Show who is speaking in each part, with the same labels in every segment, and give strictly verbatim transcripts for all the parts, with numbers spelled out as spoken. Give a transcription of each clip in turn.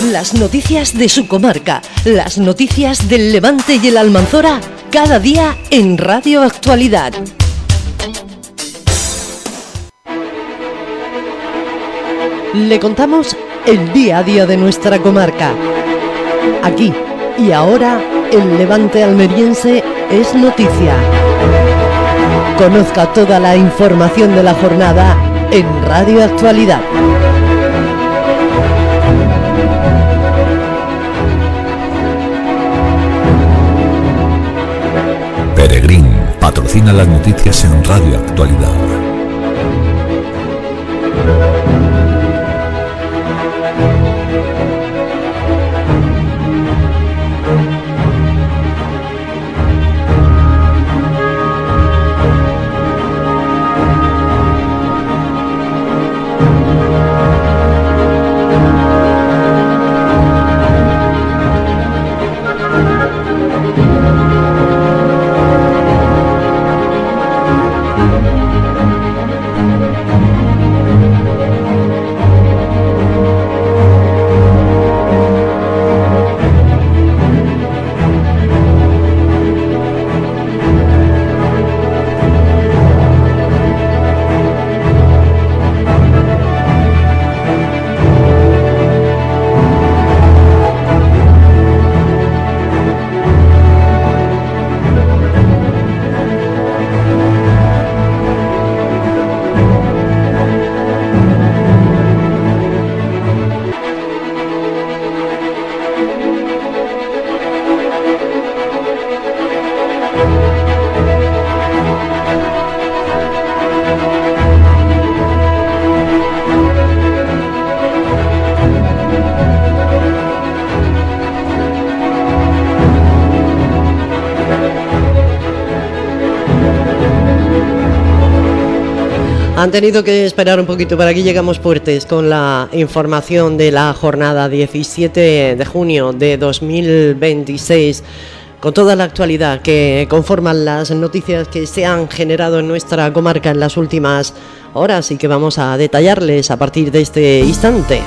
Speaker 1: Las noticias de su comarca, las noticias del Levante y el Almanzora, cada día en Radio Actualidad. Le contamos el día a día de nuestra comarca. Aquí y ahora, el Levante almeriense es noticia. Conozca toda la información de la jornada en Radio Actualidad.
Speaker 2: Peregrín patrocina las noticias en Radio Actualidad.
Speaker 3: Han tenido que esperar un poquito, pero aquí llegamos fuertes con la información de la jornada diecisiete de junio de dos mil veintiséis, con toda la actualidad que conforman las noticias que se han generado en nuestra comarca en las últimas horas y que vamos a detallarles a partir de este instante.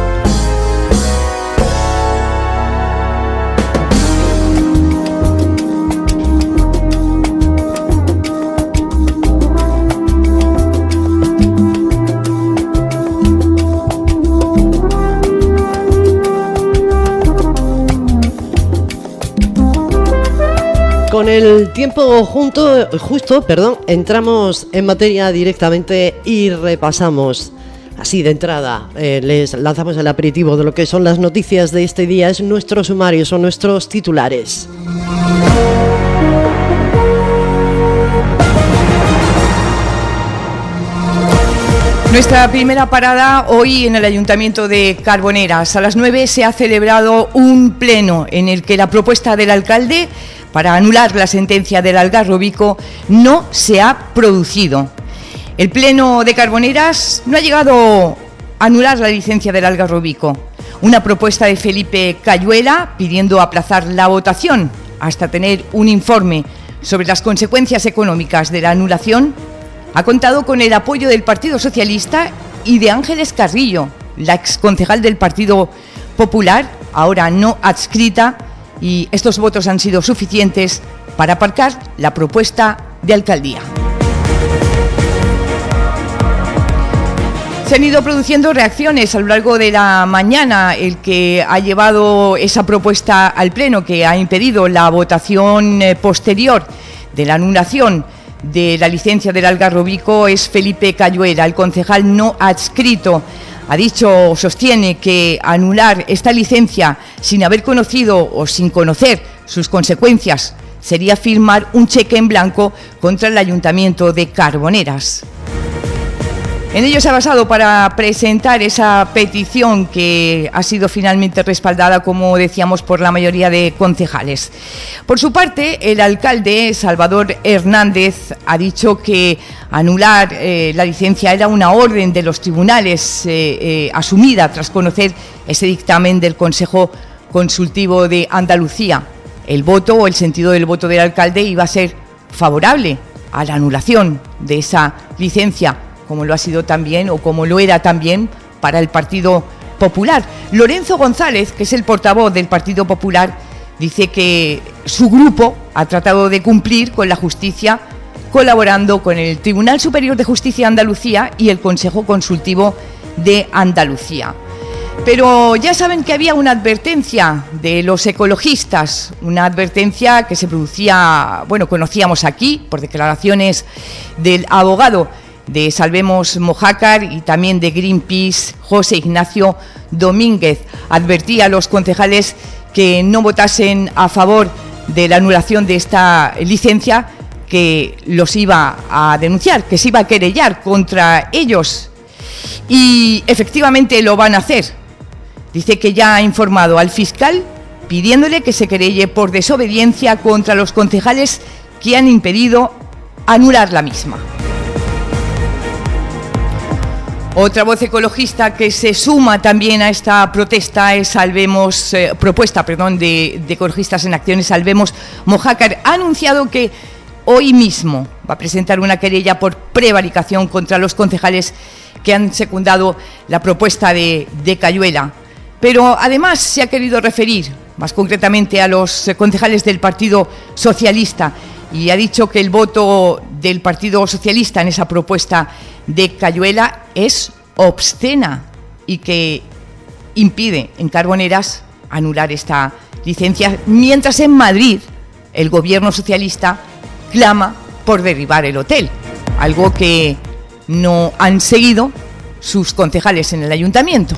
Speaker 3: Con el tiempo junto, justo, perdón, entramos en materia directamente y repasamos así de entrada. Eh, les lanzamos el aperitivo de lo que son las noticias de este día. Es nuestro sumario, son nuestros titulares.
Speaker 4: Nuestra primera parada hoy en el Ayuntamiento de Carboneras. A las nueve se ha celebrado un pleno en el que la propuesta del alcalde para anular la sentencia del Algarrobico no se ha producido. El pleno de Carboneras no ha llegado a anular la licencia del Algarrobico. Una propuesta de Felipe Cayuela pidiendo aplazar la votación hasta tener un informe sobre las consecuencias económicas de la anulación ha contado con el apoyo del Partido Socialista y de Ángeles Carrillo, la exconcejal del Partido Popular, ahora no adscrita, y estos votos han sido suficientes para aparcar la propuesta de alcaldía. Se han ido produciendo reacciones a lo largo de la mañana, el que ha llevado esa propuesta al Pleno, que ha impedido la votación posterior de la anulación de la licencia del Algarrobico, es Felipe Cayuela, el concejal no adscrito. Ha dicho, sostiene que anular esta licencia sin haber conocido o sin conocer sus consecuencias sería firmar un cheque en blanco contra el Ayuntamiento de Carboneras. En ello se ha basado para presentar esa petición que ha sido finalmente respaldada, como decíamos, por la mayoría de concejales. Por su parte, el alcalde Salvador Hernández ha dicho que anular eh, la licencia era una orden de los tribunales eh, eh, asumida tras conocer ese dictamen del Consejo Consultivo de Andalucía. El voto o el sentido del voto del alcalde iba a ser favorable a la anulación de esa licencia, como lo ha sido también o como lo era también para el Partido Popular. Lorenzo González, que es el portavoz del Partido Popular, dice que su grupo ha tratado de cumplir con la justicia colaborando con el Tribunal Superior de Justicia de Andalucía y el Consejo Consultivo de Andalucía. Pero ya saben que había una advertencia de los ecologistas, una advertencia que se producía, bueno, conocíamos aquí por declaraciones del abogado de Salvemos Mojácar y también de Greenpeace, José Ignacio Domínguez. Advertía a los concejales que no votasen a favor de la anulación de esta licencia, que los iba a denunciar, que se iba a querellar contra ellos. Y efectivamente lo van a hacer. Dice que ya ha informado al fiscal pidiéndole que se querelle por desobediencia contra los concejales que han impedido anular la misma. Otra voz ecologista que se suma también a esta protesta es Salvemos, eh, propuesta perdón, de, de Ecologistas en Acciones, Salvemos Mojácar. Ha anunciado que hoy mismo va a presentar una querella por prevaricación contra los concejales que han secundado la propuesta de, de Cayuela. Pero además se ha querido referir más concretamente a los concejales del Partido Socialista y ha dicho que el voto del Partido Socialista en esa propuesta de Cayuela es obscena y que impide en Carboneras anular esta licencia, mientras en Madrid el gobierno socialista clama por derribar el hotel, algo que no han seguido sus concejales en el ayuntamiento.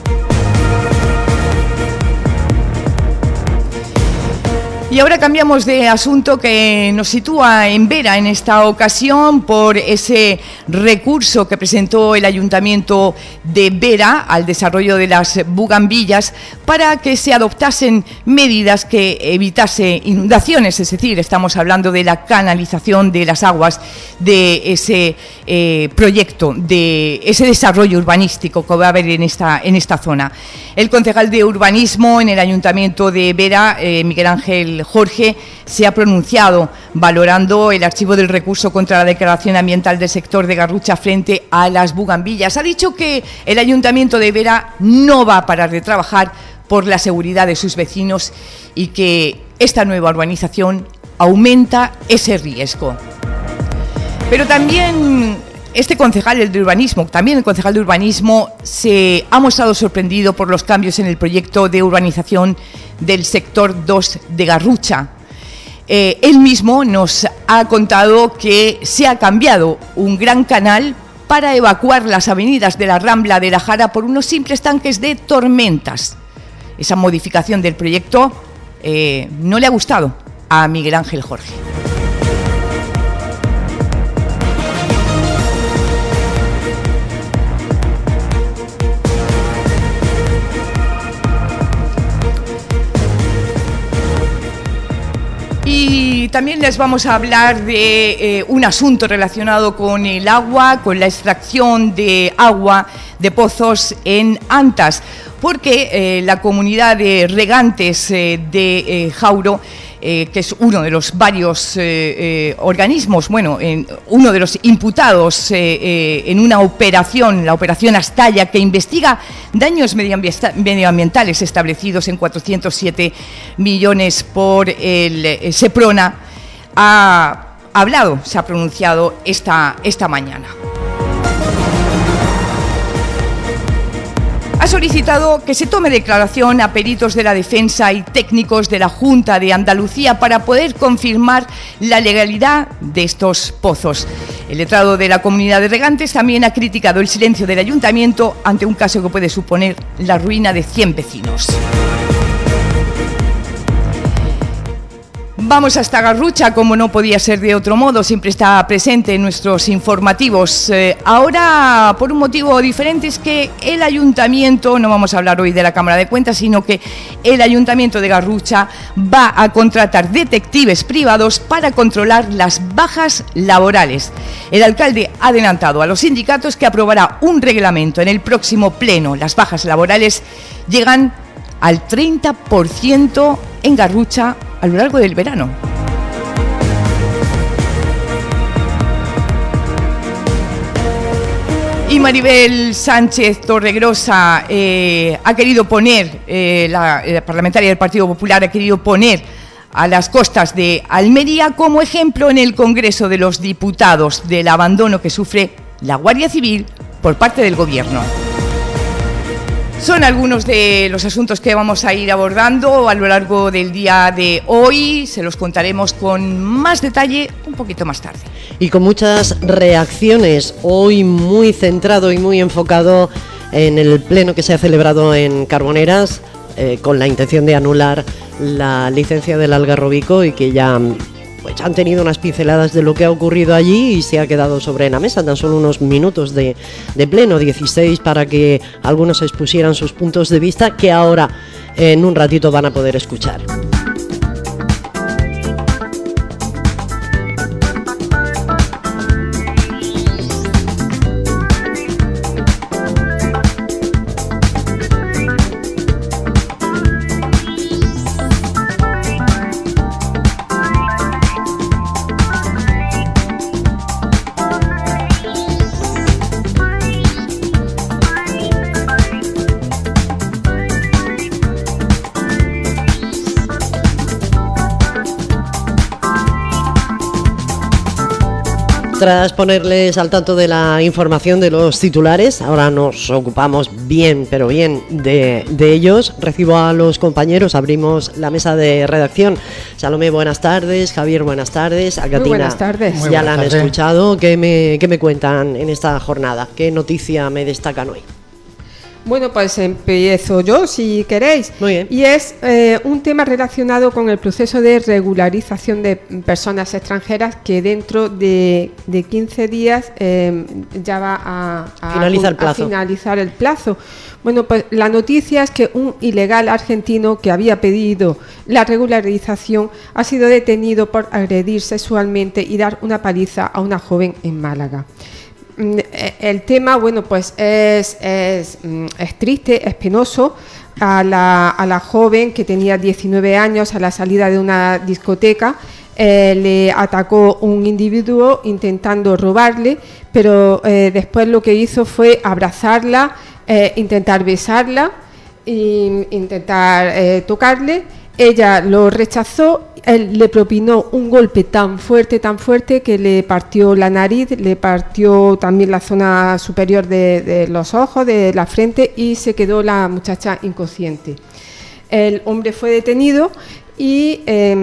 Speaker 4: Y ahora cambiamos de asunto, que nos sitúa en Vera en esta ocasión por ese recurso que presentó el Ayuntamiento de Vera al desarrollo de las bugambillas para que se adoptasen medidas que evitase inundaciones, es decir, estamos hablando de la canalización de las aguas de ese eh, proyecto, de ese desarrollo urbanístico que va a haber en esta, en esta zona. El concejal de urbanismo en el Ayuntamiento de Vera, eh, Miguel Ángel Jorge, se ha pronunciado valorando el archivo del recurso contra la declaración ambiental del sector de Garrucha frente a las bugambillas. Ha dicho que el Ayuntamiento de Vera no va a parar de trabajar por la seguridad de sus vecinos y que esta nueva urbanización aumenta ese riesgo. Pero también este concejal, el de urbanismo, también el concejal de urbanismo se ha mostrado sorprendido por los cambios en el proyecto de urbanización del sector dos de Garrucha. Eh, él mismo nos ha contado que se ha cambiado un gran canal para evacuar las avenidas de la Rambla de la Jara por unos simples tanques de tormentas. Esa modificación del proyecto eh, no le ha gustado a Miguel Ángel Jorge. Y también les vamos a hablar de eh, un asunto relacionado con el agua, con la extracción de agua de pozos en Antas, porque eh, la comunidad de regantes eh, de eh, Jauro, eh, que es uno de los varios eh, eh, organismos, bueno, en, uno de los imputados eh, eh, en una operación, la operación Astalla, que investiga daños medioambientales establecidos en cuatrocientos siete millones por el eh, Seprona, ha hablado, se ha pronunciado esta, esta mañana. Ha solicitado que se tome declaración a peritos de la defensa y técnicos de la Junta de Andalucía para poder confirmar la legalidad de estos pozos. El letrado de la comunidad de regantes también ha criticado el silencio del ayuntamiento ante un caso que puede suponer la ruina de cien vecinos. Vamos hasta Garrucha, como no podía ser de otro modo, siempre está presente en nuestros informativos. Eh, ahora, por un motivo diferente, es que el Ayuntamiento, no vamos a hablar hoy de la Cámara de Cuentas, sino que el Ayuntamiento de Garrucha va a contratar detectives privados para controlar las bajas laborales. El alcalde ha adelantado a los sindicatos que aprobará un reglamento en el próximo pleno. Las bajas laborales llegan al treinta por ciento en Garrucha a lo largo del verano. Y Maribel Sánchez Torregrosa eh, ha querido poner, eh, la, la parlamentaria del Partido Popular ha querido poner a las costas de Almería como ejemplo en el Congreso de los Diputados del abandono que sufre la Guardia Civil por parte del Gobierno. Son algunos de los asuntos que vamos a ir abordando a lo largo del día de hoy. Se los contaremos con más detalle un poquito más tarde.
Speaker 3: Y con muchas reacciones, hoy muy centrado y muy enfocado en el pleno que se ha celebrado en Carboneras, eh, con la intención de anular la licencia del Algarrobico y que ya pues, han tenido unas pinceladas de lo que ha ocurrido allí y se ha quedado sobre la mesa tan solo unos minutos de, de pleno, dieciséis, para que algunos expusieran sus puntos de vista que ahora en un ratito van a poder escuchar. Tras ponerles al tanto de la información de los titulares, ahora nos ocupamos bien, pero bien de, de ellos. Recibo a los compañeros, abrimos la mesa de redacción. Salomé, buenas tardes. Javier, buenas tardes. A Catina,
Speaker 5: muy buenas tardes.
Speaker 3: Ya
Speaker 5: Muy
Speaker 3: la
Speaker 5: buenas
Speaker 3: han
Speaker 5: tardes.
Speaker 3: escuchado. ¿Qué me, qué me cuentan en esta jornada? ¿Qué noticia me destacan hoy?
Speaker 5: Bueno, pues empiezo yo, si queréis.
Speaker 3: Muy bien.
Speaker 5: Y es eh, un tema relacionado con el proceso de regularización de personas extranjeras que dentro de, de quince días eh, ya va a, a,
Speaker 3: Finaliza el
Speaker 5: a
Speaker 3: plazo.
Speaker 5: finalizar el plazo. Bueno, pues la noticia es que un ilegal argentino que había pedido la regularización ha sido detenido por agredir sexualmente y dar una paliza a una joven en Málaga. El tema, bueno, pues es, es, es triste, es penoso. A la, a la joven que tenía diecinueve años, a la salida de una discoteca, eh, le atacó un individuo intentando robarle, pero eh, después lo que hizo fue abrazarla, eh, intentar besarla, e intentar eh, tocarle. Ella lo rechazó. Él le propinó un golpe tan fuerte, tan fuerte, que le partió la nariz, le partió también la zona superior de, de los ojos, de la frente, y se quedó la muchacha inconsciente. El hombre fue detenido y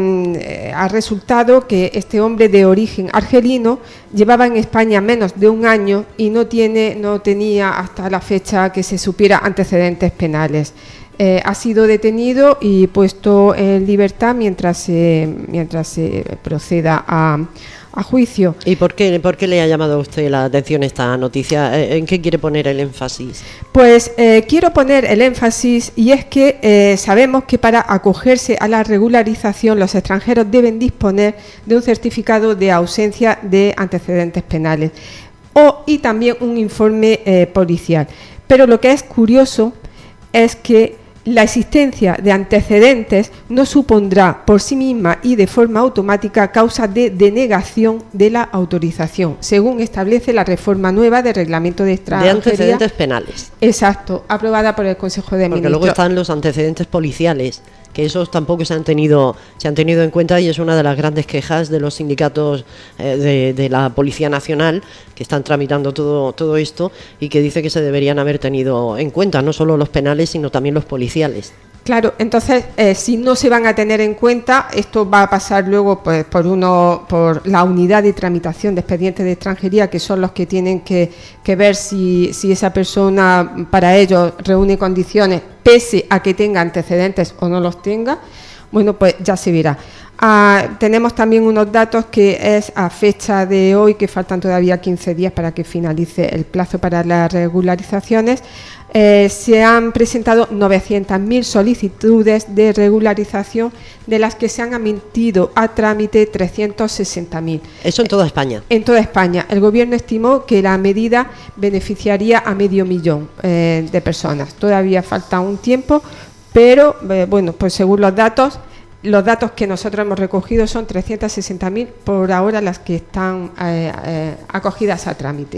Speaker 5: eh, ha resultado que este hombre de origen argelino llevaba en España menos de un año y no, tiene, no tenía hasta la fecha que se supiera antecedentes penales. Eh, ha sido detenido y puesto en libertad mientras se, mientras se proceda a, a juicio.
Speaker 3: ¿Y por qué, por qué le ha llamado a usted la atención esta noticia? ¿En qué quiere poner el énfasis?
Speaker 5: Pues eh, quiero poner el énfasis, y es que eh, sabemos que para acogerse a la regularización los extranjeros deben disponer de un certificado de ausencia de antecedentes penales o, y también un informe eh, policial. Pero lo que es curioso es que la existencia de antecedentes no supondrá por sí misma y de forma automática causa de denegación de la autorización, según establece la reforma nueva del Reglamento de Extranjería.
Speaker 3: De antecedentes penales.
Speaker 5: Exacto, aprobada por el Consejo de
Speaker 3: Porque
Speaker 5: Ministros.
Speaker 3: luego están los antecedentes policiales, que esos tampoco se han tenido se han tenido en cuenta, y es una de las grandes quejas de los sindicatos eh, de, de la Policía Nacional, que están tramitando todo todo esto y que dice que se deberían haber tenido en cuenta no solo los penales sino también los policiales.
Speaker 5: Claro, entonces eh, si no se van a tener en cuenta, esto va a pasar luego pues por uno por la unidad de tramitación de expedientes de extranjería, que son los que tienen que, que ver si, si esa persona para ellos reúne condiciones, pese a que tenga antecedentes o no los tenga. Bueno, pues ya se verá. Ah, tenemos también unos datos que es a fecha de hoy, que faltan todavía quince días para que finalice el plazo para las regularizaciones. Eh, se han presentado novecientas mil solicitudes de regularización, de las que se han admitido a trámite trescientas sesenta mil.
Speaker 3: Eso en toda España.
Speaker 5: En toda España. El Gobierno estimó que la medida beneficiaría a medio millón eh, de personas. Todavía falta un tiempo, pero eh, bueno, pues según los datos, los datos que nosotros hemos recogido son trescientas sesenta mil por ahora las que están eh, eh, acogidas a trámite.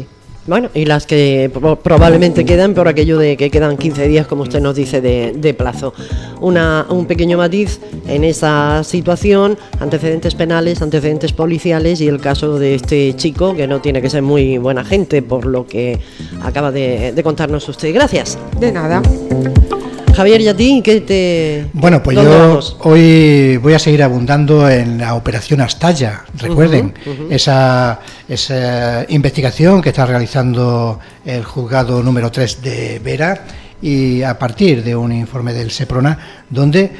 Speaker 3: Bueno, y las que pro- probablemente quedan por aquello de que quedan quince días, como usted nos dice, de, de plazo. Una, un pequeño matiz en esa situación: antecedentes penales, antecedentes policiales y el caso de este chico, que no tiene que ser muy buena gente, por lo que acaba de, de contarnos usted. Gracias.
Speaker 5: De nada.
Speaker 3: Javier, ¿y a ti qué te...?
Speaker 6: Bueno, pues
Speaker 3: ¿dónde
Speaker 6: yo
Speaker 3: vamos?
Speaker 6: hoy voy a seguir abundando en la operación Astalla. Recuerden,
Speaker 3: Uh-huh, uh-huh.
Speaker 6: Esa, esa investigación que está realizando el juzgado número tres de Vera, y a partir de un informe del SEPRONA, donde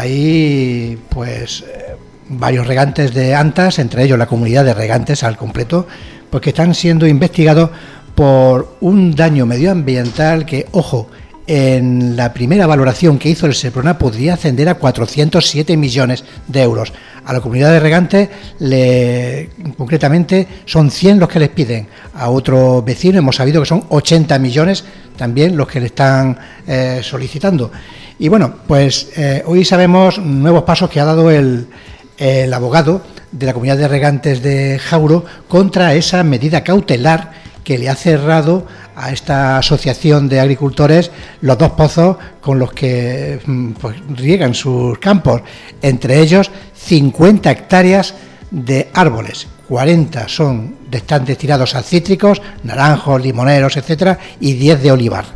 Speaker 6: hay pues eh, varios regantes de Antas, entre ellos la comunidad de regantes al completo, pues que están siendo investigados por un daño medioambiental que, ojo, en la primera valoración que hizo el SEPRONA podría ascender a cuatrocientos siete millones de euros. A la comunidad de regantes, le, concretamente, son cien los que les piden. A otro vecino hemos sabido que son ochenta millones también los que le están eh, solicitando. Y bueno, pues eh, hoy sabemos nuevos pasos que ha dado el, el abogado de la comunidad de regantes de Jauro contra esa medida cautelar que le ha cerrado a esta asociación de agricultores los dos pozos con los que pues, riegan sus campos, entre ellos cincuenta hectáreas de árboles, cuarenta son están destinados a cítricos, naranjos, limoneros, etcétera, y diez de olivar.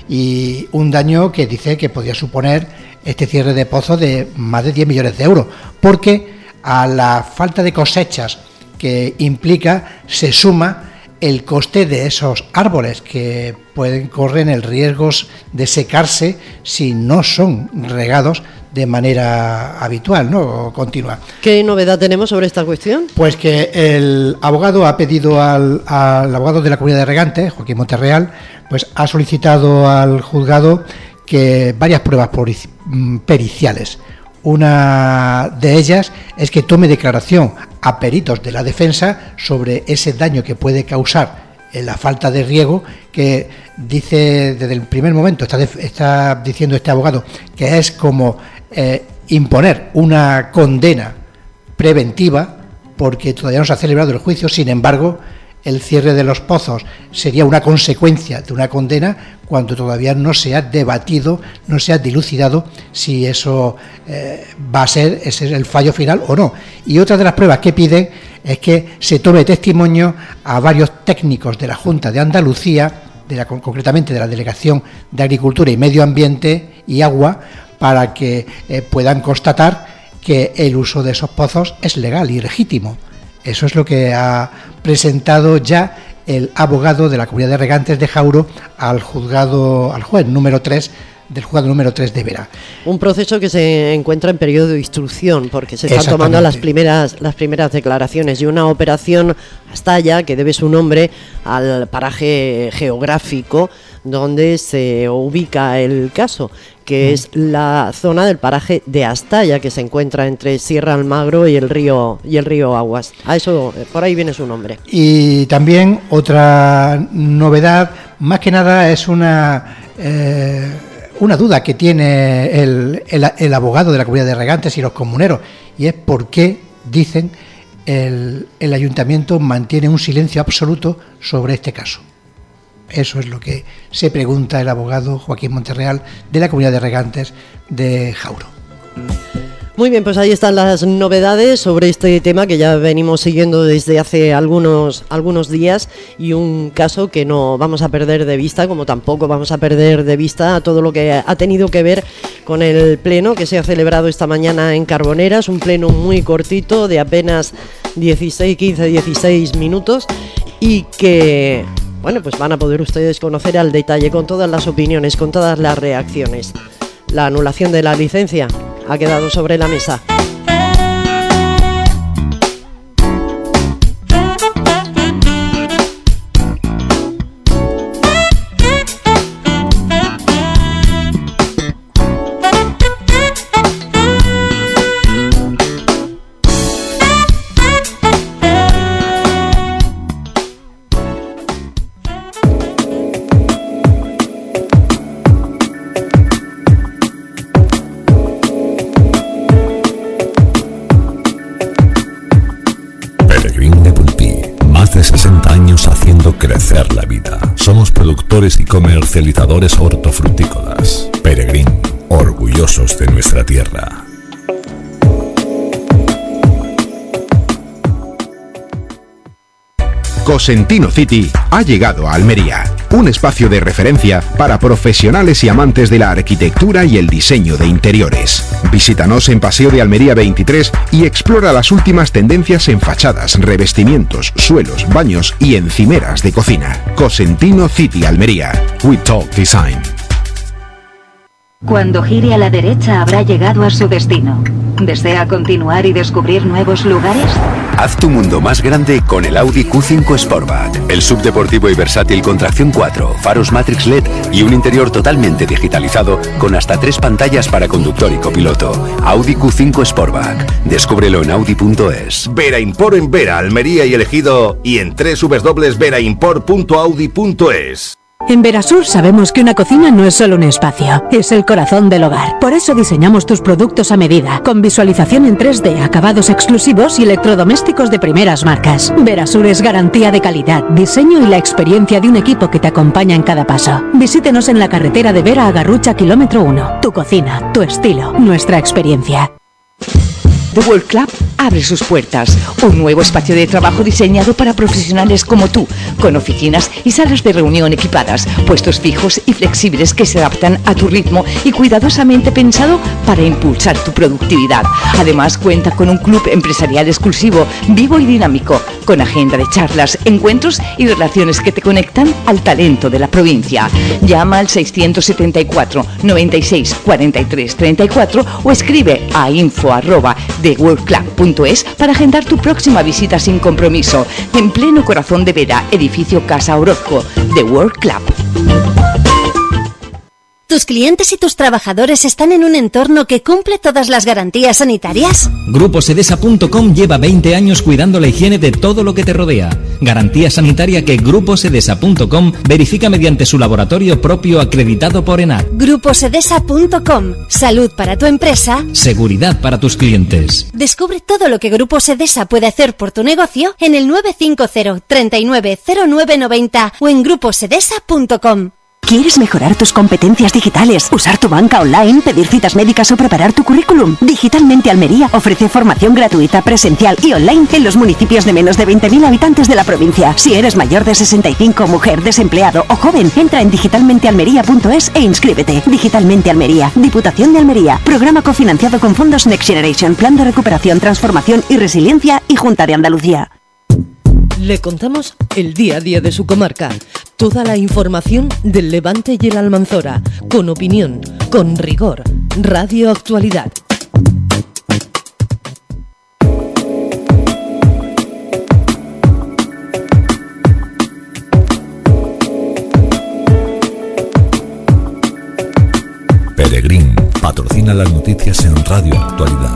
Speaker 6: Y un daño que dice que podría suponer este cierre de pozos de más de diez millones de euros, porque a la falta de cosechas que implica se suma el coste de esos árboles, que pueden correr el riesgo de secarse si no son regados de manera habitual, ¿no? O continua.
Speaker 3: ¿Qué novedad tenemos sobre esta cuestión?
Speaker 6: Pues que el abogado ha pedido al, al abogado de la comunidad de regantes, Joaquín Monterreal, pues ha solicitado al juzgado que varias pruebas periciales. Una de ellas es que tome declaración a peritos de la defensa sobre ese daño que puede causar en la falta de riego, que dice desde el primer momento, está, de, está diciendo este abogado, que es como eh, imponer una condena preventiva, porque todavía no se ha celebrado el juicio. Sin embargo, el cierre de los pozos sería una consecuencia de una condena cuando todavía no se ha debatido, no se ha dilucidado si eso eh, va a ser, ese es el fallo final o no. Y otra de las pruebas que piden es que se tome testimonio a varios técnicos de la Junta de Andalucía, de la, concretamente de la Delegación de Agricultura y Medio Ambiente y Agua, para que eh, puedan constatar que el uso de esos pozos es legal y legítimo. Eso es lo que ha presentado ya el abogado de la comunidad de regantes de Jauro al juzgado, al juez número tres del juzgado número tres de Vera.
Speaker 3: Un proceso que se encuentra en periodo de instrucción, porque se están tomando las primeras las primeras declaraciones, y una operación Astalla que debe su nombre al paraje geográfico donde se ubica el caso, que mm. es la zona del paraje de Astalla, que se encuentra entre Sierra Almagro y el río y el río Aguas. A eso, por ahí viene su nombre.
Speaker 6: Y también otra novedad, más que nada es una eh, una duda que tiene el, el, el abogado de la comunidad de regantes y los comuneros, y es por qué dicen el, el ayuntamiento mantiene un silencio absoluto sobre este caso. Eso es lo que se pregunta el abogado Joaquín Monterreal de la comunidad de regantes de Jauro.
Speaker 3: Muy bien, pues ahí están las novedades sobre este tema que ya venimos siguiendo desde hace algunos, algunos días, y un caso que no vamos a perder de vista, como tampoco vamos a perder de vista todo lo que ha tenido que ver con el pleno que se ha celebrado esta mañana en Carboneras, un pleno muy cortito de apenas dieciséis, quince, dieciséis minutos, y que, bueno, pues van a poder ustedes conocer al detalle, con todas las opiniones, con todas las reacciones. La anulación de la licencia ha quedado sobre la mesa.
Speaker 2: Comercializadores hortofrutícolas. Peregrín, orgullosos de nuestra tierra.
Speaker 7: Cosentino City ha llegado a Almería, un espacio de referencia para profesionales y amantes de la arquitectura y el diseño de interiores. Visítanos en Paseo de Almería veintitrés y explora las últimas tendencias en fachadas, revestimientos, suelos, baños y encimeras de cocina. Cosentino City Almería. We Talk Design.
Speaker 8: Cuando gire a la derecha habrá llegado a su destino. ¿Desea continuar y descubrir nuevos lugares?
Speaker 9: Haz tu mundo más grande con el Audi Q cinco Sportback. El subdeportivo y versátil con tracción cuatro, faros Matrix L E D y un interior totalmente digitalizado con hasta tres pantallas para conductor y copiloto. Audi Q cinco Sportback. Descúbrelo en audi punto es.
Speaker 10: Vera Import en Vera, Almería y Elegido y en doble u doble u doble u punto vera import punto audi punto es.
Speaker 11: En Verasur sabemos que una cocina no es solo un espacio, es el corazón del hogar. Por eso diseñamos tus productos a medida, con visualización en tres D, acabados exclusivos y electrodomésticos de primeras marcas. Verasur es garantía de calidad, diseño y la experiencia de un equipo que te acompaña en cada paso. Visítenos en la carretera de Vera a Garrucha, kilómetro uno. Tu cocina, tu estilo, nuestra experiencia.
Speaker 4: The World Club abre sus puertas, un nuevo espacio de trabajo diseñado para profesionales como tú, con oficinas y salas de reunión equipadas, puestos fijos y flexibles que se adaptan a tu ritmo y cuidadosamente pensado para impulsar tu productividad. Además cuenta con un club empresarial exclusivo, vivo y dinámico, con agenda de charlas, encuentros y relaciones que te conectan al talento de la provincia. Llama al seiscientos setenta y cuatro, noventa y seis, cuarenta y tres, treinta y cuatro o escribe a info arroba the world club punto es para agendar tu próxima visita sin compromiso. En pleno corazón de Vera, edificio Casa Orozco, The World Club.
Speaker 12: ¿Tus clientes y tus trabajadores están en un entorno que cumple todas las garantías sanitarias?
Speaker 13: Grupo Sedesa punto com lleva veinte años cuidando la higiene de todo lo que te rodea. Garantía sanitaria que Grupo Sedesa punto com verifica mediante su laboratorio propio acreditado por ENAC.
Speaker 12: Grupo Sedesa punto com. Salud para tu empresa.
Speaker 13: Seguridad para tus clientes.
Speaker 12: Descubre todo lo que Grupo Sedesa puede hacer por tu negocio en el nueve cinco cero, treinta y nueve, cero nueve noventa o en grupo sedesa punto com.
Speaker 11: ¿Quieres mejorar tus competencias digitales, usar tu banca online, pedir citas médicas o preparar tu currículum? Digitalmente Almería ofrece formación gratuita, presencial y online en los municipios de menos de veinte mil habitantes de la provincia. Si eres mayor de sesenta y cinco, mujer, desempleado o joven, entra en digitalmente almería punto es e inscríbete. Digitalmente Almería, Diputación de Almería, programa cofinanciado con fondos Next Generation, Plan de Recuperación, Transformación y Resiliencia y Junta de Andalucía.
Speaker 1: Le contamos el día a día de su comarca, toda la información del Levante y el Almanzora, con opinión, con rigor, Radio Actualidad.
Speaker 2: Peregrín patrocina las noticias en Radio Actualidad.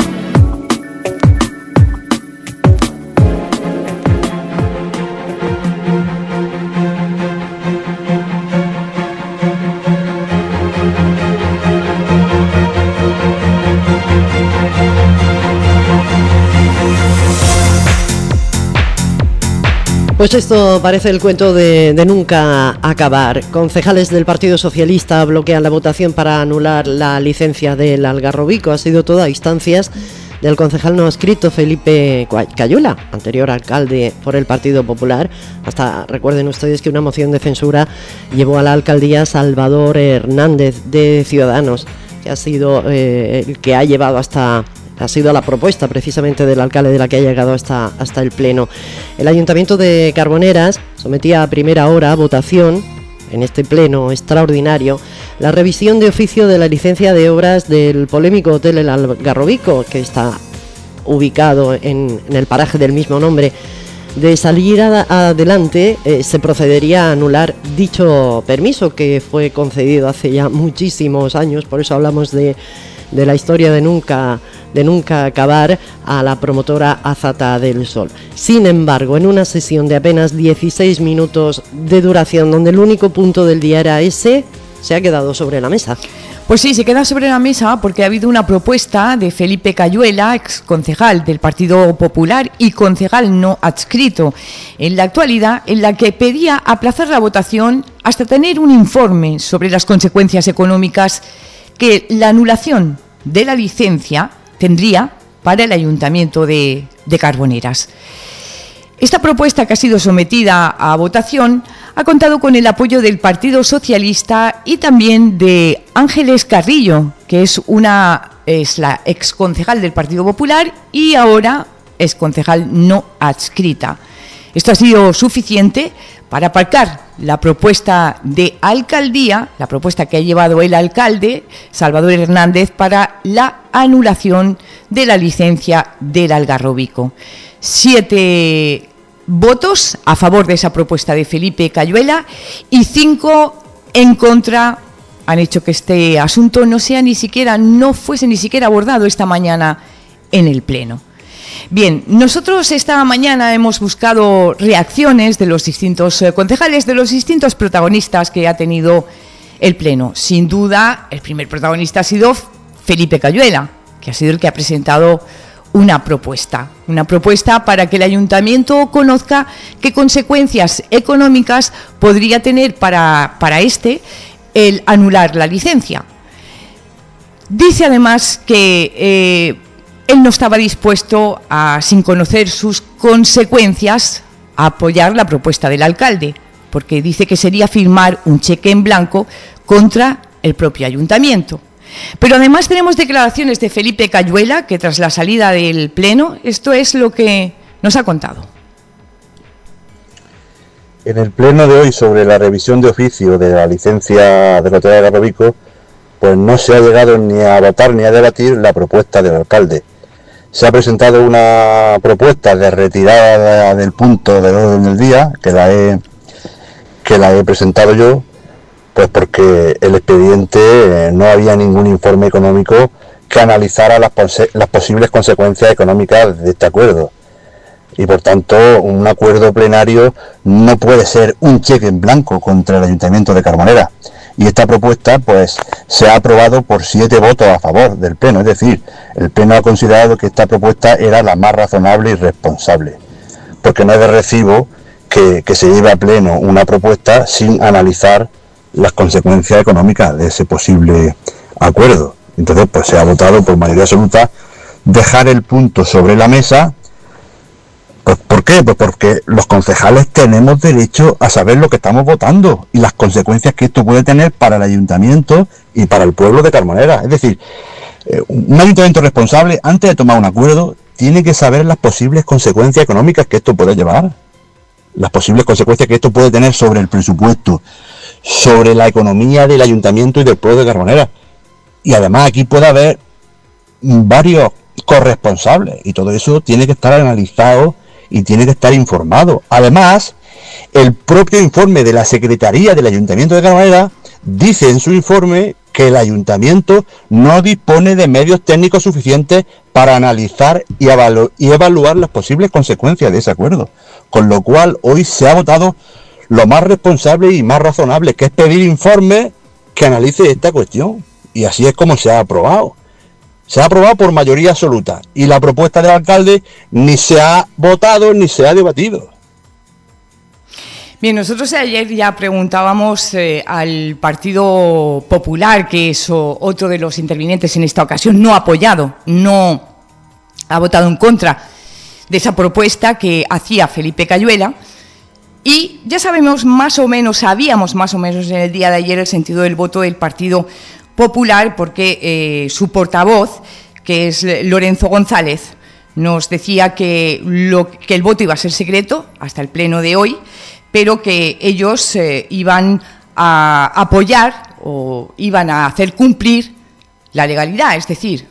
Speaker 3: Pues esto parece el cuento de, de nunca acabar. Concejales del Partido Socialista bloquean la votación para anular la licencia del Algarrobico. Ha sido todo a instancias del concejal no adscrito Felipe Cayula, anterior alcalde por el Partido Popular. Hasta recuerden ustedes que una moción de censura llevó a la alcaldía Salvador Hernández de Ciudadanos, que ha sido eh, el que ha llevado hasta... ha sido la propuesta precisamente del alcalde de la que ha llegado hasta, hasta el Pleno. El Ayuntamiento de Carboneras sometía a primera hora a votación, en este Pleno extraordinario, la revisión de oficio de la licencia de obras del polémico Hotel El Algarrobico, que está ubicado en, en el paraje del mismo nombre. De salir a, adelante, eh, se procedería a anular dicho permiso que fue concedido hace ya muchísimos años, por eso hablamos de, de la historia de nunca... de nunca acabar, a la promotora Azata del Sol. Sin embargo, en una sesión de apenas dieciséis minutos de duración, donde el único punto del día era ese, se ha quedado sobre la mesa.
Speaker 4: Pues sí, se queda sobre la mesa porque ha habido una propuesta de Felipe Cayuela, ex concejal del Partido Popular y concejal no adscrito en la actualidad, en la que pedía aplazar la votación hasta tener un informe sobre las consecuencias económicas que la anulación de la licencia tendría para el Ayuntamiento de, de Carboneras. Esta propuesta, que ha sido sometida a votación, ha contado con el apoyo del Partido Socialista y también de Ángeles Carrillo, que es una es la exconcejal del Partido Popular y ahora es concejal no adscrita. Esto ha sido suficiente para aparcar la propuesta de alcaldía, la propuesta que ha llevado el alcalde, Salvador Hernández, para la anulación de la licencia del Algarrobico. Siete votos a favor de esa propuesta de Felipe Cayuela y cinco en contra han hecho que este asunto no sea ni siquiera, no fuese ni siquiera abordado esta mañana en el Pleno. Bien, nosotros esta mañana hemos buscado reacciones de los distintos eh, concejales, de los distintos protagonistas que ha tenido el Pleno. Sin duda, el primer protagonista ha sido Felipe Cayuela, que ha sido el que ha presentado una propuesta, una propuesta para que el Ayuntamiento conozca qué consecuencias económicas podría tener para, para este el anular la licencia. Dice además que eh, él no estaba dispuesto a, sin conocer sus consecuencias, a apoyar la propuesta del alcalde, porque dice que sería firmar un cheque en blanco contra el propio Ayuntamiento. Pero además tenemos declaraciones de Felipe Cayuela, que tras la salida del Pleno, esto es lo que nos ha contado.
Speaker 14: En el Pleno de hoy sobre la revisión de oficio de la licencia de lotería de Algarrobico, pues no se ha llegado ni a votar ni a debatir la propuesta del alcalde. Se ha presentado una propuesta de retirada del punto del orden del día, que la he, que la he presentado yo, pues porque el expediente eh, no había ningún informe económico que analizara las, las posibles consecuencias económicas de este acuerdo. Y por tanto, un acuerdo plenario no puede ser un cheque en blanco contra el Ayuntamiento de Carboneras. Y esta propuesta pues se ha aprobado por siete votos a favor del Pleno, es decir, el Pleno ha considerado que esta propuesta era la más razonable y responsable, porque no es de recibo que, que se lleve a Pleno una propuesta sin analizar las consecuencias económicas de ese posible acuerdo. Entonces pues se ha votado por mayoría absoluta dejar el punto sobre la mesa. Pues, ¿por qué? Pues porque los concejales tenemos derecho a saber lo que estamos votando y las consecuencias que esto puede tener para el ayuntamiento y para el pueblo de Carboneras. Es decir, eh, un ayuntamiento responsable, antes de tomar un acuerdo, tiene que saber las posibles consecuencias económicas que esto puede llevar, las posibles consecuencias que esto puede tener sobre el presupuesto, sobre la economía del ayuntamiento y del pueblo de Carboneras. Y además aquí puede haber varios corresponsables y todo eso tiene que estar analizado y tiene que estar informado. Además, el propio informe de la Secretaría del Ayuntamiento de Carboneras dice en su informe que el Ayuntamiento no dispone de medios técnicos suficientes para analizar y, evalu- y evaluar las posibles consecuencias de ese acuerdo. Con lo cual, hoy se ha votado lo más responsable y más razonable, que es pedir informes que analice esta cuestión. Y así es como se ha aprobado. Se ha aprobado por mayoría absoluta y la propuesta del alcalde ni se ha votado ni se ha debatido.
Speaker 4: Bien, nosotros ayer ya preguntábamos eh, al Partido Popular, que es o, otro de los intervinientes en esta ocasión, no ha apoyado, no ha votado en contra de esa propuesta que hacía Felipe Cayuela, y ya sabemos más o menos, sabíamos más o menos en el día de ayer el sentido del voto del Partido Popular, porque eh, su portavoz, que es Lorenzo González, nos decía que, lo, que el voto iba a ser secreto hasta el pleno de hoy, pero que ellos eh, iban a apoyar o iban a hacer cumplir la legalidad, es decir,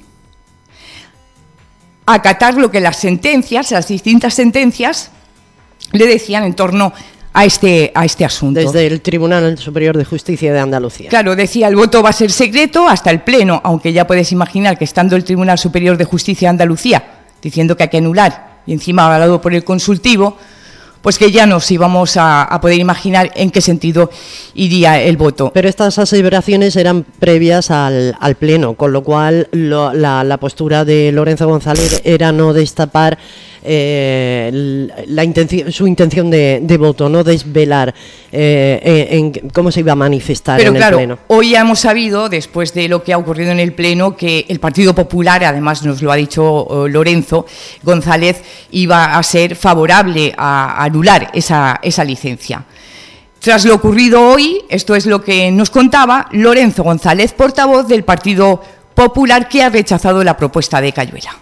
Speaker 4: acatar lo que las sentencias, las distintas sentencias, le decían en torno a este, a este asunto.
Speaker 3: Desde el Tribunal Superior de Justicia de Andalucía.
Speaker 4: Claro, decía, el voto va a ser secreto hasta el pleno, aunque ya puedes imaginar que estando el Tribunal Superior de Justicia de Andalucía diciendo que hay que anular y encima avalado por el consultivo, pues que ya nos íbamos a, a poder imaginar en qué sentido iría el voto.
Speaker 3: Pero estas aseveraciones eran previas al, al Pleno, con lo cual lo, la, la postura de Lorenzo González era no destapar eh, la intención, su intención de, de voto, no desvelar eh, en, en cómo se iba a manifestar
Speaker 4: Pero
Speaker 3: en
Speaker 4: claro,
Speaker 3: el Pleno.
Speaker 4: Hoy ya hemos sabido, después de lo que ha ocurrido en el Pleno, que el Partido Popular, además nos lo ha dicho uh, Lorenzo González, iba a ser favorable a, a anular esa, esa licencia. Tras lo ocurrido hoy, esto es lo que nos contaba Lorenzo González, portavoz del Partido Popular, que ha rechazado la propuesta de Cayuela.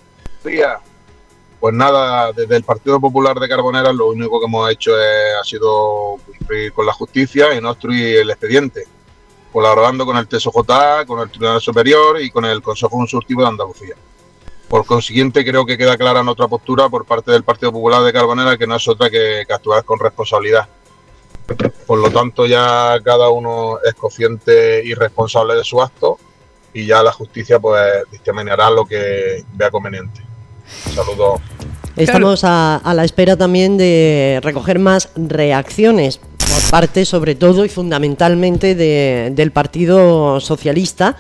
Speaker 15: Pues nada, desde el Partido Popular de Carboneras lo único que hemos hecho es, ha sido cumplir con la justicia y no obstruir el expediente, colaborando con el T S J A, con el Tribunal Superior y con el Consejo Consultivo de Andalucía. Por consiguiente, creo que queda clara nuestra postura por parte del Partido Popular de Carboneras, que no es otra que, que actuar con responsabilidad. Por lo tanto, ya cada uno es consciente y responsable de su acto y ya la justicia pues dictaminará lo que vea conveniente. Saludos.
Speaker 3: Estamos a, a la espera también de recoger más reacciones por parte, sobre todo y fundamentalmente, de, del Partido Socialista.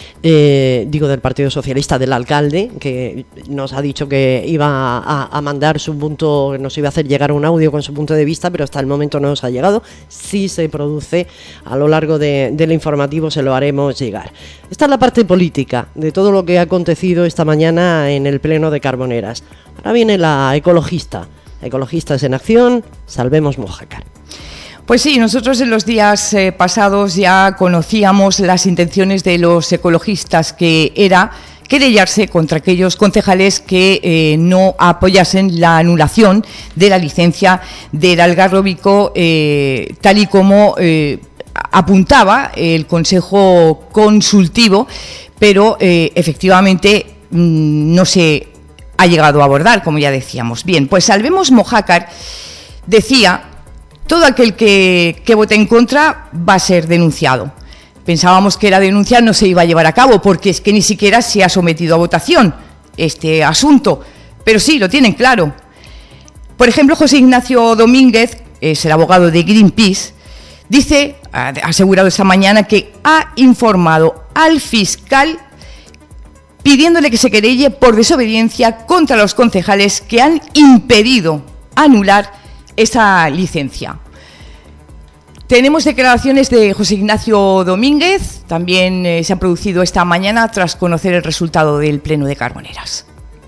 Speaker 3: Eh, digo del Partido Socialista, del alcalde, que nos ha dicho que iba a, a mandar su punto, nos iba a hacer llegar un audio con su punto de vista, pero hasta el momento no nos ha llegado. Si se produce a lo largo de, del informativo, se lo haremos llegar. Esta es la parte política de todo lo que ha acontecido esta mañana en el Pleno de Carboneras. Ahora viene la ecologista. Ecologistas en acción, salvemos Mojácar.
Speaker 4: Pues sí, nosotros en los días eh, pasados ya conocíamos las intenciones de los ecologistas, que era querellarse contra aquellos concejales que eh, no apoyasen la anulación de la licencia del Algarrobico, eh, tal y como eh, apuntaba el Consejo Consultivo, pero eh, efectivamente mmm, no se ha llegado a abordar, como ya decíamos. Bien, pues Salvemos Mojácar decía: todo aquel que, que vote en contra va a ser denunciado. Pensábamos que la denuncia no se iba a llevar a cabo, porque es que ni siquiera se ha sometido a votación este asunto, pero sí, lo tienen claro. Por ejemplo, José Ignacio Domínguez, es el abogado de Greenpeace, dice, ha asegurado esta mañana, que ha informado al fiscal pidiéndole que se querelle por desobediencia contra los concejales que han impedido anular esa licencia. Tenemos declaraciones de José Ignacio Domínguez, también eh, se han producido esta mañana tras conocer el resultado del Pleno de Carboneras.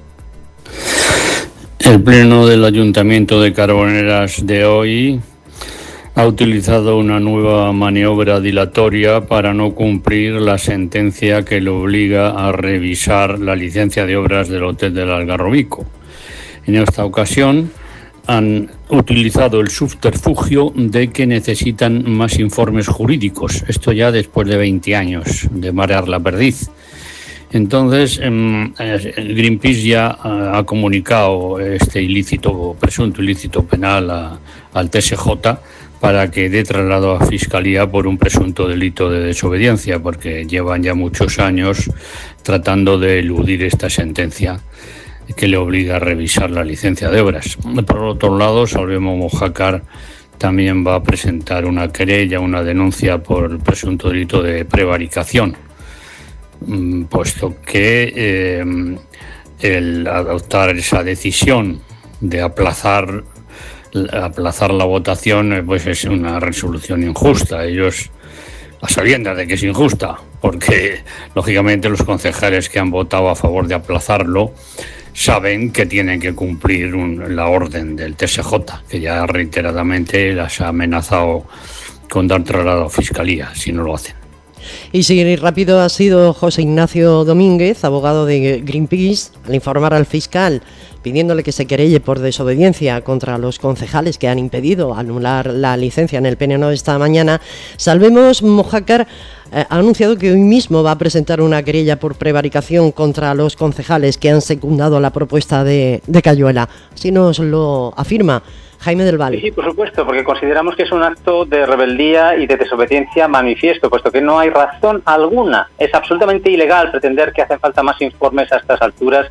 Speaker 16: El Pleno del Ayuntamiento de Carboneras de hoy ha utilizado una nueva maniobra dilatoria para no cumplir la sentencia que le obliga a revisar la licencia de obras del Hotel del Algarrobico. En esta ocasión han utilizado el subterfugio de que necesitan más informes jurídicos, esto ya después de veinte años de marear la perdiz. Entonces, eh, Greenpeace ya ha comunicado este ilícito, presunto ilícito penal a, al T S J para que dé traslado a Fiscalía por un presunto delito de desobediencia, porque llevan ya muchos años tratando de eludir esta sentencia que le obliga a revisar la licencia de obras. Por otro lado, Salvemos Mojácar también va a presentar una querella, una denuncia por el presunto delito de prevaricación, puesto que eh, el adoptar esa decisión de aplazar, aplazar la votación, pues es una resolución injusta. Ellos, a sabiendas de que es injusta, porque lógicamente los concejales que han votado a favor de aplazarlo saben que tienen que cumplir un, la orden del T S J, que ya reiteradamente las ha amenazado con dar traslado a Fiscalía si no lo hacen.
Speaker 3: Y si rápido ha sido José Ignacio Domínguez, abogado de Greenpeace, al informar al fiscal pidiéndole que se querelle por desobediencia contra los concejales que han impedido anular la licencia en el Pleno esta mañana. Salvemos Mojácar eh, ha anunciado que hoy mismo va a presentar una querella por prevaricación contra los concejales que han secundado la propuesta de, de Cayuela. Así nos lo afirma Jaime del Val.
Speaker 17: Sí, por supuesto, porque consideramos que es un acto de rebeldía y de desobediencia manifiesto, puesto que no hay razón alguna. Es absolutamente ilegal pretender que hacen falta más informes a estas alturas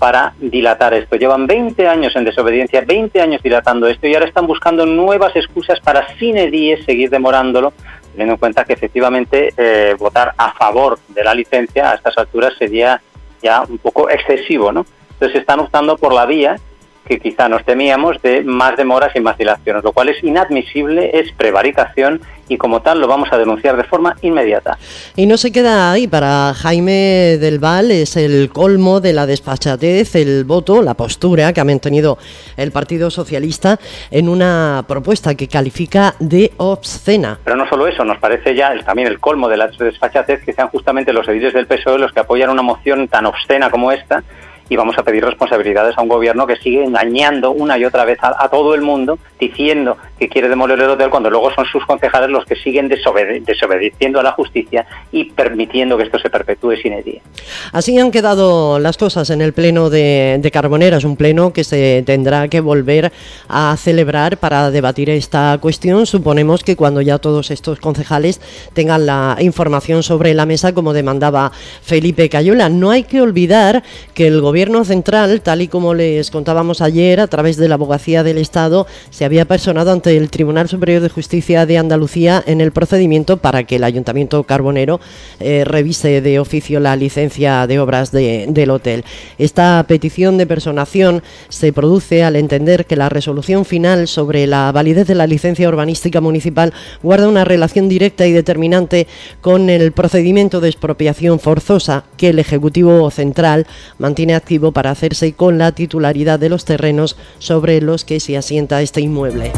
Speaker 17: para dilatar esto. Llevan veinte años en desobediencia, veinte años dilatando esto y ahora están buscando nuevas excusas para sine die seguir demorándolo, teniendo en cuenta que efectivamente eh, votar a favor de la licencia a estas alturas sería ya un poco excesivo, ¿no? Entonces están optando por la vía que quizá nos temíamos de más demoras y más dilaciones, lo cual es inadmisible, es prevaricación y como tal lo vamos a denunciar de forma inmediata.
Speaker 3: Y no se queda ahí, para Jaime del Val es el colmo de la desfachatez, el voto, la postura que ha mantenido el Partido Socialista en una propuesta que califica de obscena.
Speaker 17: Pero no solo eso, nos parece ya el, también el colmo de la desfachatez que sean justamente los ediles del P S O E los que apoyan una moción tan obscena como esta, y vamos a pedir responsabilidades a un gobierno que sigue engañando una y otra vez a, a todo el mundo, diciendo que quiere demoler el hotel, cuando luego son sus concejales los que siguen desobede- desobedeciendo a la justicia y permitiendo que esto se perpetúe sine die.
Speaker 3: Así han quedado las cosas en el pleno de, de Carboneras, un pleno que se tendrá que volver a celebrar para debatir esta cuestión. Suponemos que cuando ya todos estos concejales tengan la información sobre la mesa, como demandaba Felipe Cayola. No hay que olvidar que el gobierno Gobierno central, tal y como les contábamos ayer, a través de la Abogacía del Estado, se había personado ante el Tribunal Superior de Justicia de Andalucía en el procedimiento para que el Ayuntamiento Carbonero eh, revise de oficio la licencia de obras de, del hotel. Esta petición de personación se produce al entender que la resolución final sobre la validez de la licencia urbanística municipal guarda una relación directa y determinante con el procedimiento de expropiación forzosa que el Ejecutivo Central mantiene activo para hacerse con la titularidad de los terrenos sobre los que se asienta este inmueble.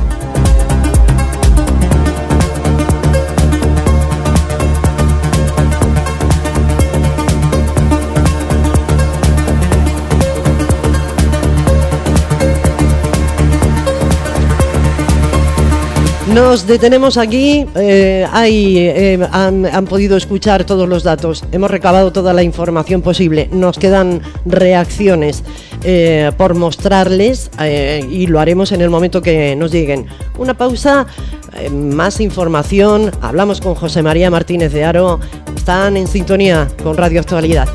Speaker 3: Nos detenemos aquí, eh, hay, eh, han, han podido escuchar todos los datos, hemos recabado toda la información posible, nos quedan reacciones eh, por mostrarles eh, y lo haremos en el momento que nos lleguen. Una pausa, eh, más información, hablamos con José María Martínez de Haro, están en sintonía con Radio Actualidad.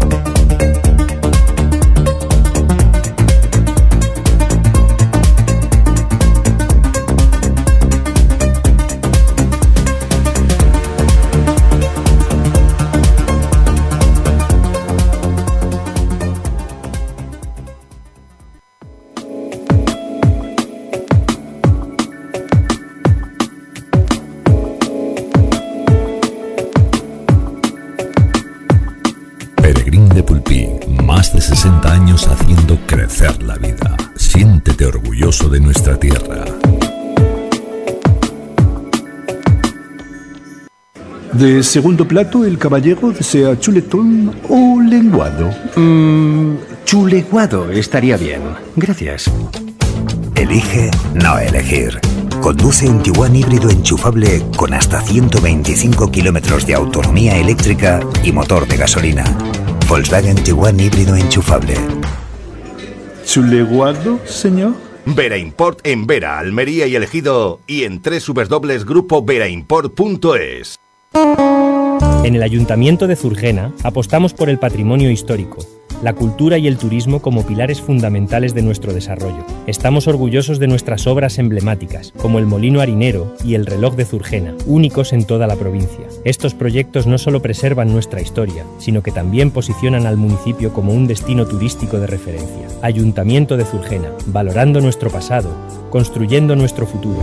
Speaker 2: sesenta años haciendo crecer la vida. Siéntete orgulloso de nuestra tierra.
Speaker 18: De segundo plato, el caballero desea chuletón o lenguado.
Speaker 19: Mm, chuleguado estaría bien. Gracias.
Speaker 20: Elige no elegir. Conduce un Tiguan híbrido enchufable con hasta ciento veinticinco kilómetros de autonomía eléctrica y motor de gasolina. Volkswagen Tiguan híbrido enchufable.
Speaker 18: ¿Chuleguado, señor?
Speaker 10: Vera Import en Vera, Almería y El Ejido y en doble u doble u doble u punto grupo vera import punto es.
Speaker 21: En el Ayuntamiento de Zurgena apostamos por el patrimonio histórico, la cultura y el turismo como pilares fundamentales de nuestro desarrollo. Estamos orgullosos de nuestras obras emblemáticas, como el Molino Harinero y el Reloj de Zurgena, únicos en toda la provincia. Estos proyectos no solo preservan nuestra historia, sino que también posicionan al municipio como un destino turístico de referencia. Ayuntamiento de Zurgena, valorando nuestro pasado, construyendo nuestro futuro.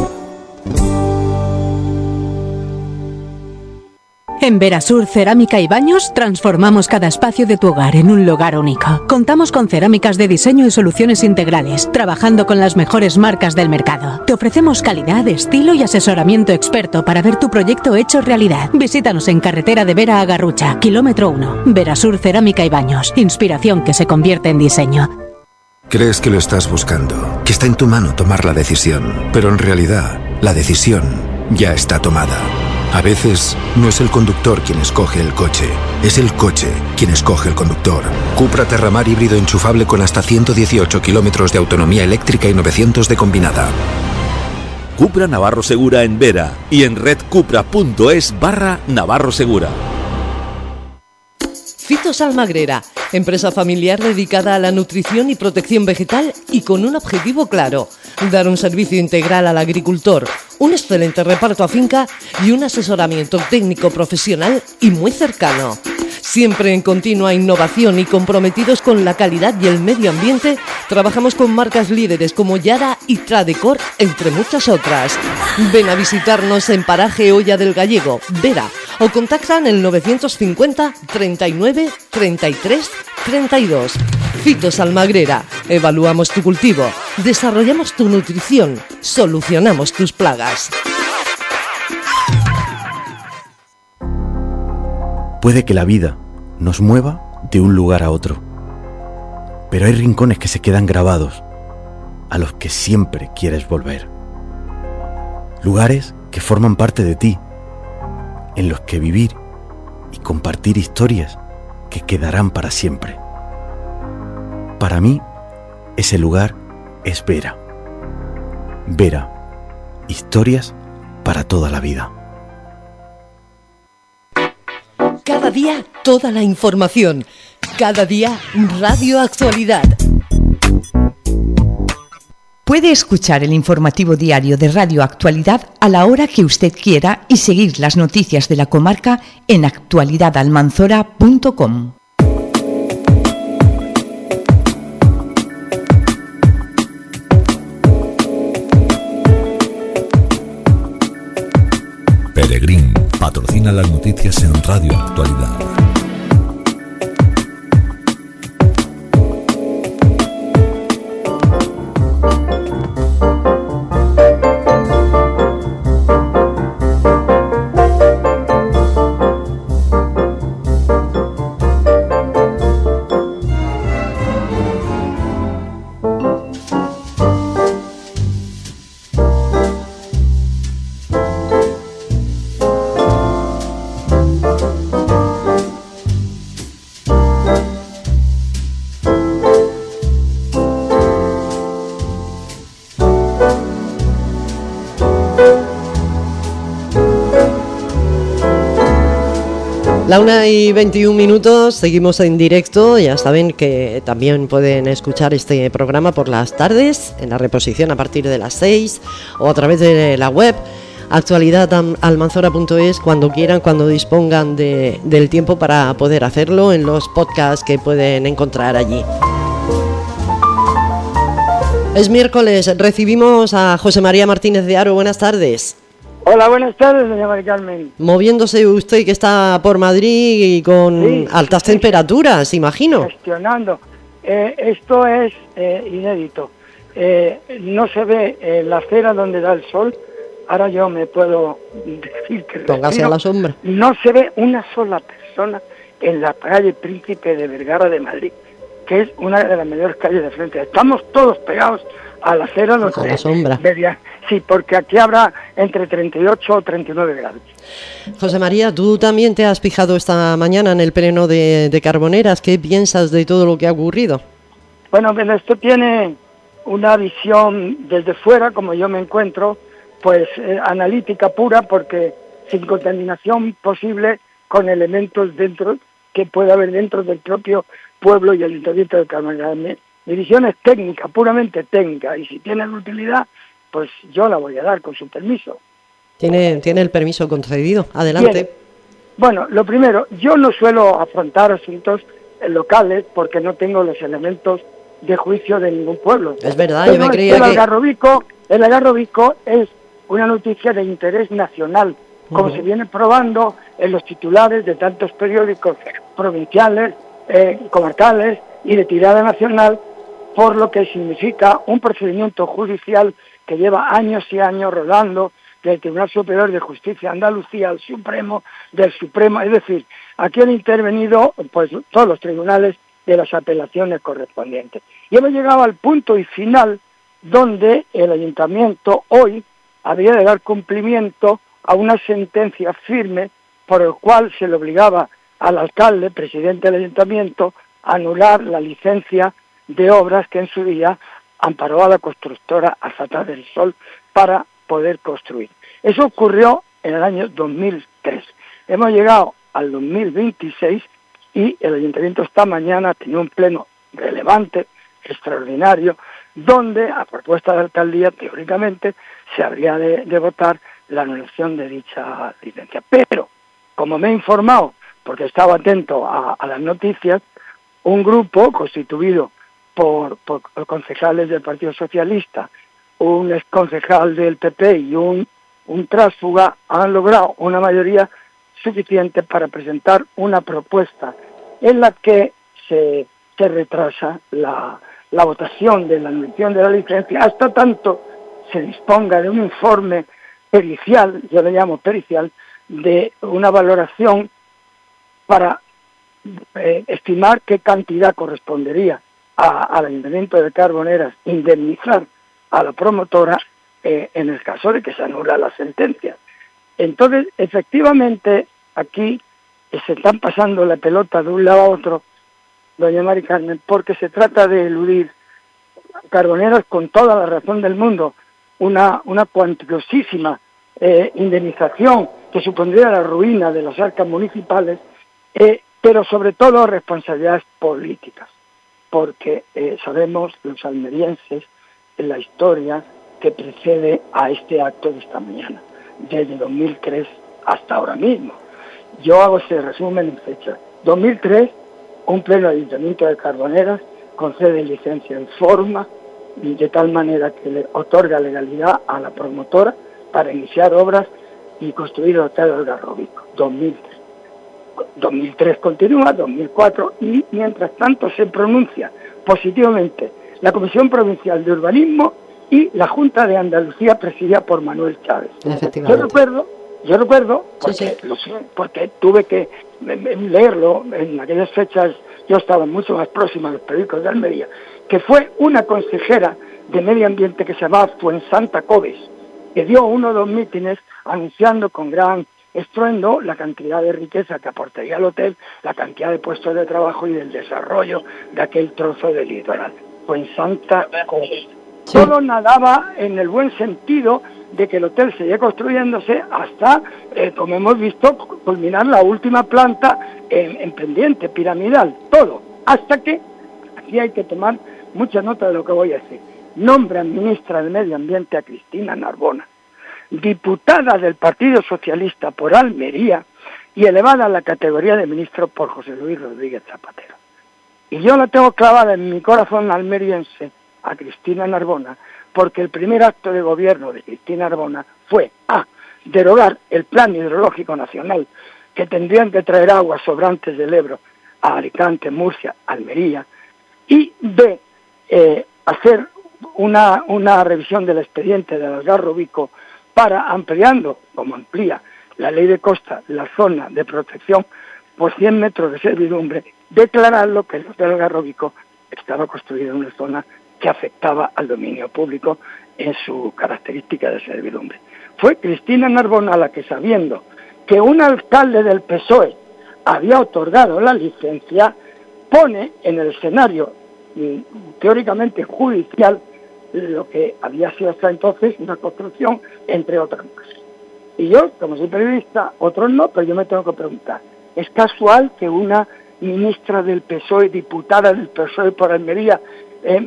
Speaker 22: En Verasur Cerámica y Baños transformamos cada espacio de tu hogar en un lugar único. Contamos con cerámicas de diseño y soluciones integrales, trabajando con las mejores marcas del mercado. Te ofrecemos calidad, estilo y asesoramiento experto para ver tu proyecto hecho realidad. Visítanos en Carretera de Vera a Garrucha, kilómetro uno. Verasur Cerámica y Baños, inspiración que se convierte en diseño.
Speaker 23: Crees que lo estás buscando, que está en tu mano tomar la decisión, pero en realidad la decisión ya está tomada. A veces no es el conductor quien escoge el coche, es el coche quien escoge el conductor. Cupra Terramar híbrido enchufable con hasta ciento dieciocho kilómetros de autonomía eléctrica y novecientos de combinada.
Speaker 24: Cupra Navarro Segura en Vera y en redcupra.es barra Navarro Segura.
Speaker 1: Fitos Almagrera, Empresa familiar dedicada a la nutrición y protección vegetal y con un objetivo claro: dar un servicio integral al agricultor, un excelente reparto a finca y un asesoramiento técnico profesional y muy cercano. Siempre en continua innovación y comprometidos con la calidad y el medio ambiente, trabajamos con marcas líderes como Yara y Tradecor, entre muchas otras. Ven a visitarnos en Paraje Olla del Gallego, Vera, o contactan el novecientos cincuenta, treinta y nueve, treinta y tres, treinta y dos. Fitos Almagrera, evaluamos tu cultivo, desarrollamos tu nutrición, solucionamos tus plagas.
Speaker 5: Puede que la vida nos mueva de un lugar a otro, pero hay rincones que se quedan grabados, a los que siempre quieres volver. Lugares que forman parte de ti, en los que vivir y compartir historias que quedarán para siempre. Para mí, ese lugar es Vera. Vera, historias para toda la vida.
Speaker 1: Cada día, toda la información. Cada día, Radio Actualidad.
Speaker 4: Puede escuchar el informativo diario de Radio Actualidad a la hora que usted quiera y seguir las noticias de la comarca en actualidad almanzora punto com.
Speaker 2: Peregrín patrocina las noticias en Radio Actualidad.
Speaker 3: La una y veintiún minutos, seguimos en directo. Ya saben que también pueden escuchar este programa por las tardes, en la reposición a partir de las seis, o a través de la web actualidad almanzora punto es, cuando quieran, cuando dispongan de, del tiempo para poder hacerlo, en los podcasts que pueden encontrar allí. Es miércoles, recibimos a José María Martínez de Haro. Buenas tardes.
Speaker 6: Hola, buenas tardes, doña María Carmen.
Speaker 3: Moviéndose usted, que está por Madrid y con sí, altas sí, temperaturas, imagino.
Speaker 6: Gestionando. Eh, esto es eh, inédito. Eh, no se ve eh, la acera donde da el sol. Ahora yo me puedo decir que...
Speaker 3: Póngase a la sombra.
Speaker 6: No se ve una sola persona en la calle Príncipe de Vergara de Madrid, que es una de las mejores calles de frente. Estamos todos pegados a la acera,
Speaker 3: a la sombra.
Speaker 6: Media. Sí, porque aquí habrá entre treinta y ocho o treinta y nueve grados.
Speaker 3: José María, tú también te has fijado esta mañana en el pleno de, de Carboneras. ¿Qué piensas de todo lo que ha ocurrido?
Speaker 6: Bueno, pues esto tiene una visión desde fuera, como yo me encuentro, pues eh, analítica pura, porque sin contaminación posible con elementos dentro que puede haber dentro del propio pueblo y el ayuntamiento de Carboneras. Mi, mi visión es técnica, puramente técnica, y si tiene utilidad, pues yo la voy a dar con su permiso.
Speaker 3: ¿Tiene, tiene el permiso concedido? Adelante.
Speaker 6: Bien. Bueno, lo primero, yo no suelo afrontar asuntos locales porque no tengo los elementos de juicio de ningún pueblo.
Speaker 3: Es verdad,
Speaker 6: Pero
Speaker 3: yo me creía
Speaker 6: el
Speaker 3: que...
Speaker 6: Algarrobico, el Algarrobico es una noticia de interés nacional, como uh-huh. se viene probando en los titulares de tantos periódicos provinciales, eh, comarcales y de tirada nacional, por lo que significa un procedimiento judicial que lleva años y años rodando del Tribunal Superior de Justicia de Andalucía al Supremo, del Supremo, es decir, aquí han intervenido pues todos los tribunales de las apelaciones correspondientes. Y hemos llegado al punto y final donde el Ayuntamiento hoy había de dar cumplimiento a una sentencia firme por el cual se le obligaba al alcalde, presidente del Ayuntamiento, a anular la licencia de obras que en su día amparó a la constructora Azata del Sol para poder construir. Eso ocurrió en el año dos mil tres. Hemos llegado al dos mil veintiséis y el Ayuntamiento esta mañana tenía un pleno relevante, extraordinario, donde a propuesta de la alcaldía, teóricamente, se habría de, de votar la anulación de dicha licencia. Pero, como me he informado, porque estaba atento a, a las noticias, un grupo constituido por, por concejales del Partido Socialista, un exconcejal del P P y un, un tránsfuga han logrado una mayoría suficiente para presentar una propuesta en la que se, se retrasa la, la votación de la anulación de la licencia hasta tanto se disponga de un informe pericial, yo le llamo pericial, de una valoración para eh, estimar qué cantidad correspondería a, al Ayuntamiento de Carboneras indemnizar a la promotora eh, en el caso de que se anula la sentencia. Entonces, efectivamente, aquí eh, se están pasando la pelota de un lado a otro, doña Mari Carmen, porque se trata de eludir Carboneras con toda la razón del mundo, una, una cuantiosísima eh, indemnización que supondría la ruina de las arcas municipales, eh, pero sobre todo responsabilidades políticas, porque eh, sabemos los almerienses en la historia que precede a este acto de esta mañana, desde dos mil tres hasta ahora mismo. Yo hago ese resumen en fecha. dos mil tres, un pleno Ayuntamiento de Carboneras concede licencia en forma, de tal manera que le otorga legalidad a la promotora para iniciar obras y construir el Hotel Algarrobico. dos mil tres. dos mil tres continúa, dos mil cuatro, y mientras tanto se pronuncia positivamente la Comisión Provincial de Urbanismo y la Junta de Andalucía presidida por Manuel Chávez. Yo recuerdo, yo recuerdo, porque, sí, sí. Lo sé, porque tuve que leerlo en aquellas fechas, yo estaba mucho más próximo a los periódicos de Almería, que fue una consejera de Medio Ambiente que se llamaba Fuensanta Cobes, que dio uno o dos mítines anunciando con gran estruendo la cantidad de riqueza que aportaría al hotel, la cantidad de puestos de trabajo y del desarrollo de aquel trozo de litoral. Fuensanta Cobes. Sí. Todo nadaba en el buen sentido de que el hotel seguía construyéndose hasta, eh, como hemos visto, culminar la última planta en, en pendiente, piramidal, todo. Hasta que, aquí hay que tomar mucha nota de lo que voy a decir, nombran ministra de Medio Ambiente a Cristina Narbona, diputada del Partido Socialista por Almería y elevada a la categoría de ministro por José Luis Rodríguez Zapatero. Y yo la tengo clavada en mi corazón almeriense a Cristina Narbona, porque el primer acto de gobierno de Cristina Narbona fue A, derogar el Plan Hidrológico Nacional, que tendrían que traer aguas sobrantes del Ebro a Alicante, Murcia, Almería, y B, eh, hacer una, una revisión del expediente del Algarrobico para, ampliando, como amplía la ley de costa, la zona de protección por cien metros de servidumbre, declararlo que el Hotel Algarrobico estaba construido en una zona que afectaba al dominio público en su característica de servidumbre. Fue Cristina Narbona la que, sabiendo que un alcalde del P S O E había otorgado la licencia, pone en el escenario teóricamente judicial lo que había sido hasta entonces una construcción, entre otras cosas. Y yo, como soy periodista, otros no, pero yo me tengo que preguntar, ¿es casual que una ministra del P S O E, diputada del P S O E por Almería, eh,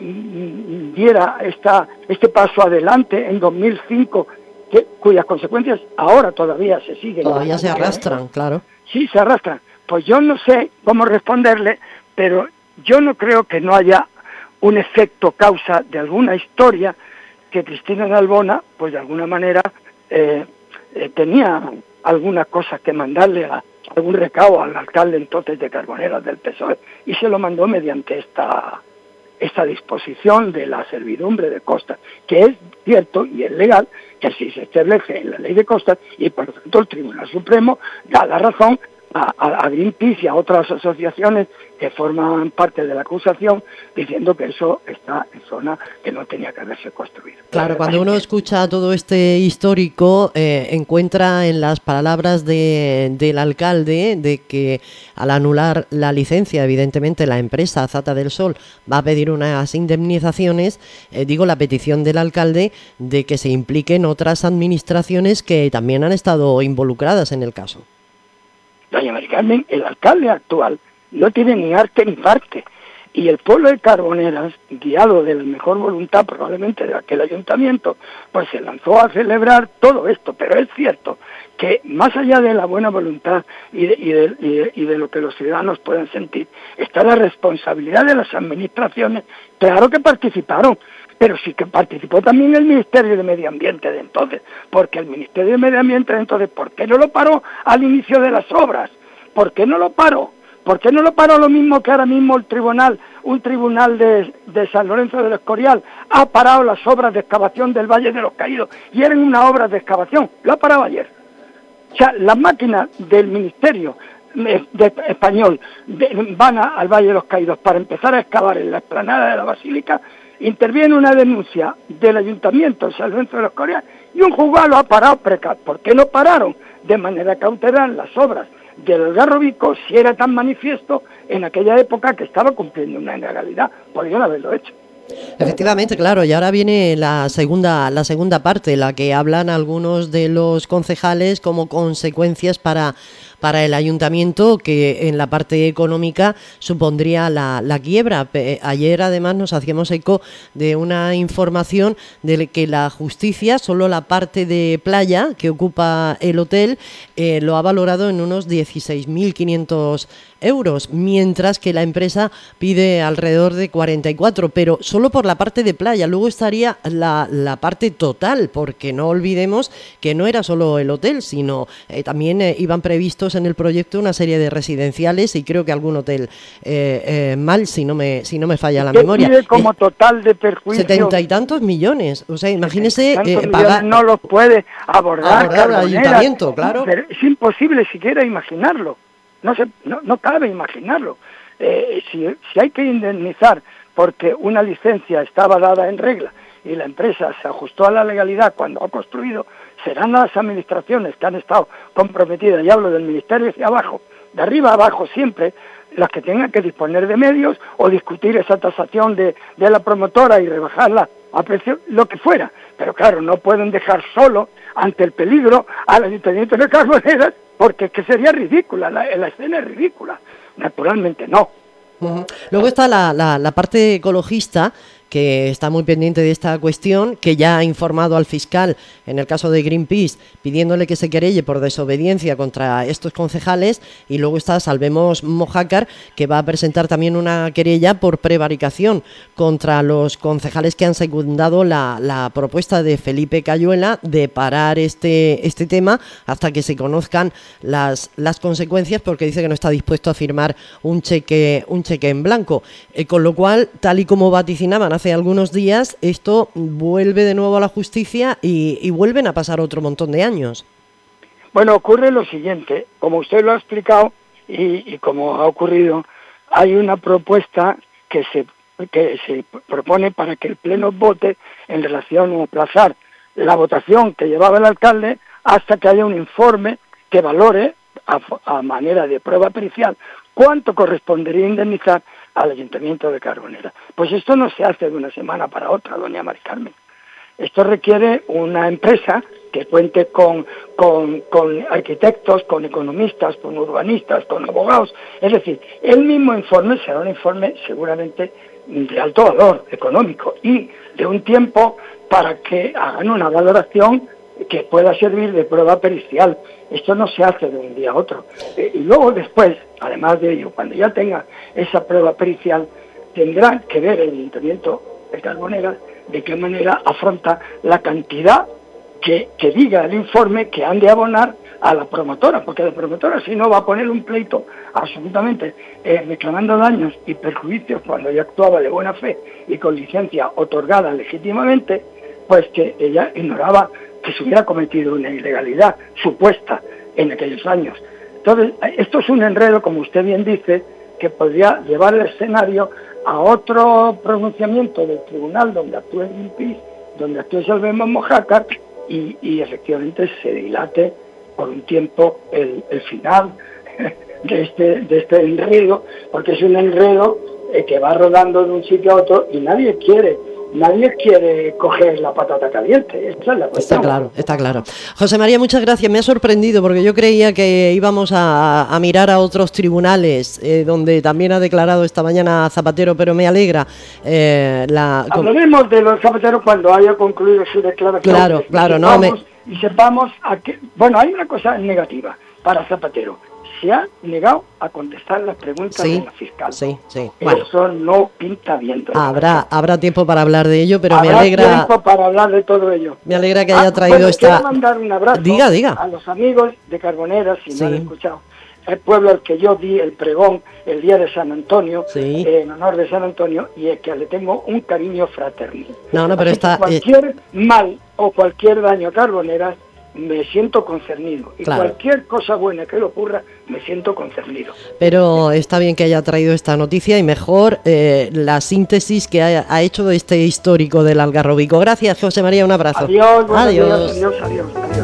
Speaker 6: diera esta, este paso adelante en dos mil cinco, que, cuyas consecuencias ahora todavía se siguen?
Speaker 3: Todavía se arrastran, claro.
Speaker 6: Sí, se arrastran. Pues yo no sé cómo responderle, pero yo no creo que no haya un efecto causa de alguna historia que Cristina Narbona, pues de alguna manera, eh, eh, tenía alguna cosa que mandarle, a, algún recado al alcalde entonces de Carboneras del P S O E, y se lo mandó mediante esta, esta disposición de la servidumbre de costas, que es cierto y es legal, que así se establece en la ley de costas, y por lo tanto el Tribunal Supremo da la razón a, a, a Greenpeace y a otras asociaciones que forman parte de la acusación, diciendo que eso está en zona que no tenía que haberse construido.
Speaker 3: Claro, cuando uno escucha todo este histórico, eh, encuentra en las palabras de, del alcalde de que al anular la licencia, evidentemente la empresa Zata del Sol va a pedir unas indemnizaciones, eh, digo la petición del alcalde de que se impliquen otras administraciones que también han estado involucradas en el caso.
Speaker 6: Doña Mari Carmen, el alcalde actual no tiene ni arte ni parte. Y el pueblo de Carboneras, guiado de la mejor voluntad probablemente de aquel ayuntamiento, pues se lanzó a celebrar todo esto. Pero es cierto que más allá de la buena voluntad y de, y de, y de, y de lo que los ciudadanos puedan sentir, está la responsabilidad de las administraciones. Claro que participaron, pero sí que participó también el Ministerio de Medio Ambiente de entonces, porque el Ministerio de Medio Ambiente de entonces, ¿por qué no lo paró al inicio de las obras? ¿Por qué no lo paró? ¿Por qué no lo paró lo mismo que ahora mismo el tribunal, un tribunal de, de San Lorenzo del Escorial, ha parado las obras de excavación del Valle de los Caídos? Y eran unas obras de excavación, lo ha parado ayer. O sea, las máquinas del Ministerio de, de, español de, van a, al Valle de los Caídos para empezar a excavar en la explanada de la Basílica, interviene una denuncia del Ayuntamiento de San Lorenzo de los Escorial y un juzgado lo ha parado. ¿Por qué no pararon de manera cautelar las obras del Algarrobico si era tan manifiesto en aquella época que estaba cumpliendo una ilegalidad? Podrían haberlo hecho.
Speaker 3: Efectivamente, claro, y ahora viene la segunda, la segunda parte, la que hablan algunos de los concejales como consecuencias para, para el ayuntamiento, que en la parte económica supondría la, la quiebra. Ayer además nos hacíamos eco de una información de que la justicia, solo la parte de playa que ocupa el hotel, eh, lo ha valorado en unos dieciséis mil quinientos euros, mientras que la empresa pide alrededor de cuarenta y cuatro, pero solo por la parte de playa. Luego estaría la, la parte total, porque no olvidemos que no era solo el hotel, sino eh, también eh, iban previstos en el proyecto una serie de residenciales y creo que algún hotel eh, eh, mal, si no me si no me falla la memoria.
Speaker 6: Pide como eh, total de perjuicio
Speaker 3: setenta y tantos millones, o sea, imagínese eh, pagar,
Speaker 6: no los puede abordar,
Speaker 3: abordar el ayuntamiento, claro.
Speaker 6: Pero es imposible siquiera imaginarlo. No, se, no, no cabe imaginarlo. Eh, si, si hay que indemnizar porque una licencia estaba dada en regla y la empresa se ajustó a la legalidad cuando ha construido, serán las administraciones que han estado comprometidas, y hablo del Ministerio hacia abajo, de arriba a abajo siempre, las que tengan que disponer de medios o discutir esa tasación de, de la promotora y rebajarla a precio, lo que fuera. Pero claro, no pueden dejar solo ante el peligro al Ayuntamiento de Carboneras, porque es que sería ridícula, la, la escena es ridícula. Naturalmente no.
Speaker 3: Uh-huh. Luego está la, la, la parte ecologista, que está muy pendiente de esta cuestión, que ya ha informado al fiscal, en el caso de Greenpeace, pidiéndole que se querelle por desobediencia contra estos concejales, y luego está Salvemos Mojácar, que va a presentar también una querella por prevaricación contra los concejales que han secundado la, la propuesta de Felipe Cayuela de parar este, este tema hasta que se conozcan las, las consecuencias, porque dice que no está dispuesto a firmar un cheque, un cheque en blanco, eh, con lo cual, tal y como vaticinaban hace algunos días, esto vuelve de nuevo a la justicia y, y vuelven a pasar otro montón de años.
Speaker 6: Bueno, ocurre lo siguiente, como usted lo ha explicado y, y como ha ocurrido, hay una propuesta que se, que se propone para que el Pleno vote en relación a aplazar la votación que llevaba el alcalde hasta que haya un informe que valore a, a manera de prueba pericial cuánto correspondería indemnizar al Ayuntamiento de Carbonera. Pues esto no se hace de una semana para otra, doña Mari Carmen. Esto requiere una empresa que cuente con, con, con arquitectos, con economistas, con urbanistas, con abogados. Es decir, el mismo informe será un informe seguramente de alto valor económico y de un tiempo para que hagan una valoración que pueda servir de prueba pericial. Esto no se hace de un día a otro. Eh, y luego después, además de ello, cuando ya tenga esa prueba pericial, tendrá que ver el Ayuntamiento de Carboneras de qué manera afronta la cantidad que, que diga el informe que han de abonar a la promotora, porque la promotora si no va a poner un pleito absolutamente eh, reclamando daños y perjuicios cuando ella actuaba de buena fe y con licencia otorgada legítimamente, pues que ella ignoraba que se hubiera cometido una ilegalidad supuesta en aquellos años. Entonces, esto es un enredo, como usted bien dice, que podría llevar el escenario a otro pronunciamiento del tribunal donde actúe Greenpeace, donde actúe Salvemos Mojácar, y, y efectivamente se dilate por un tiempo el, el final de este, de este enredo, porque es un enredo eh, que va rodando de un sitio a otro y nadie quiere nadie quiere coger la patata caliente, esa es la cuestión.
Speaker 3: Está claro, está claro. José María, muchas gracias, me ha sorprendido porque yo creía que íbamos a, a mirar a otros tribunales, eh, donde también ha declarado esta mañana Zapatero, pero me alegra. Eh, la...
Speaker 6: Hablaremos de los Zapateros cuando haya concluido su declaración.
Speaker 3: Claro, claro,
Speaker 6: y
Speaker 3: no me...
Speaker 6: Y sepamos a qué... Bueno, hay una cosa negativa para Zapatero. Se ha negado a contestar las preguntas
Speaker 3: sí,
Speaker 6: de la fiscal.
Speaker 3: Sí, sí. Bueno,
Speaker 6: eso no pinta bien.
Speaker 3: Habrá, habrá tiempo para hablar de ello, pero
Speaker 6: habrá
Speaker 3: me alegra.
Speaker 6: tiempo para hablar de todo ello.
Speaker 3: Me alegra que haya
Speaker 6: ah,
Speaker 3: traído
Speaker 6: bueno,
Speaker 3: esta.
Speaker 6: Quiero mandar un abrazo
Speaker 3: diga, diga.
Speaker 6: a los amigos de Carboneras, si
Speaker 3: sí.
Speaker 6: no han escuchado. El pueblo al que yo di el pregón el día de San Antonio,
Speaker 3: sí.
Speaker 6: eh, en honor de San Antonio, y es que le tengo un cariño fraterno.
Speaker 3: No, no, pero
Speaker 6: Así
Speaker 3: está.
Speaker 6: Cualquier eh... mal o cualquier daño a Carboneras, me siento concernido. Y
Speaker 3: claro.
Speaker 6: cualquier cosa buena que le ocurra, me siento concernido.
Speaker 3: Pero está bien que haya traído esta noticia y mejor eh, la síntesis que ha, ha hecho de este histórico del Algarrobico. Gracias, José María, un abrazo.
Speaker 6: Adiós,
Speaker 3: adiós.
Speaker 6: Días, adiós, adiós, adiós.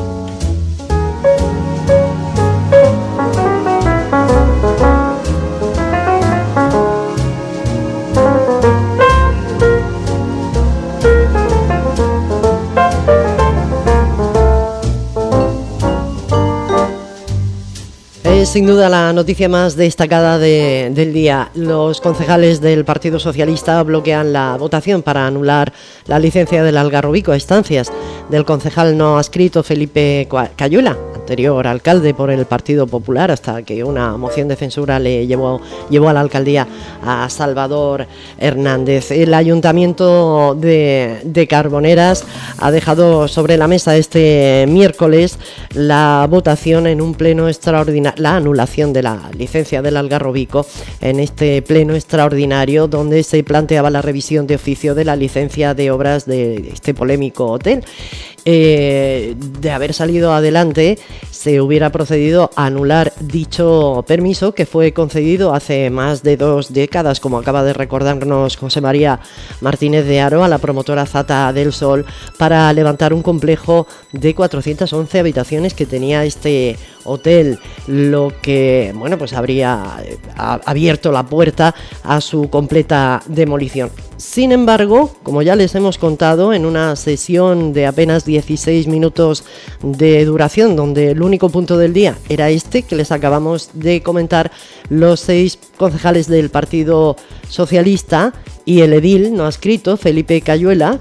Speaker 3: Es sin duda la noticia más destacada de, del día. Los concejales del Partido Socialista bloquean la votación para anular la licencia del Algarrobico a instancias del concejal no adscrito Felipe Cayuela, anterior alcalde por el Partido Popular, hasta que una moción de censura le llevó, llevó a la alcaldía a Salvador Hernández. El Ayuntamiento de, de Carboneras ha dejado sobre la mesa este miércoles la votación en un pleno extraordinario, la anulación de la licencia del Algarrobico en este pleno extraordinario donde se planteaba la revisión de oficio de la licencia de obras de este polémico hotel. Eh, de haber salido adelante, se hubiera procedido a anular dicho permiso que fue concedido hace más de dos décadas, como acaba de recordarnos José María Martínez de Haro, a la promotora Zata del Sol, para levantar un complejo de cuatrocientas once habitaciones que tenía este hotel, lo que, bueno, pues habría abierto la puerta a su completa demolición. Sin embargo, como ya les hemos contado, en una sesión de apenas dieciséis minutos de duración, donde el único punto del día era este que les acabamos de comentar, los seis concejales del Partido Socialista y el edil no adscrito, Felipe Cayuela,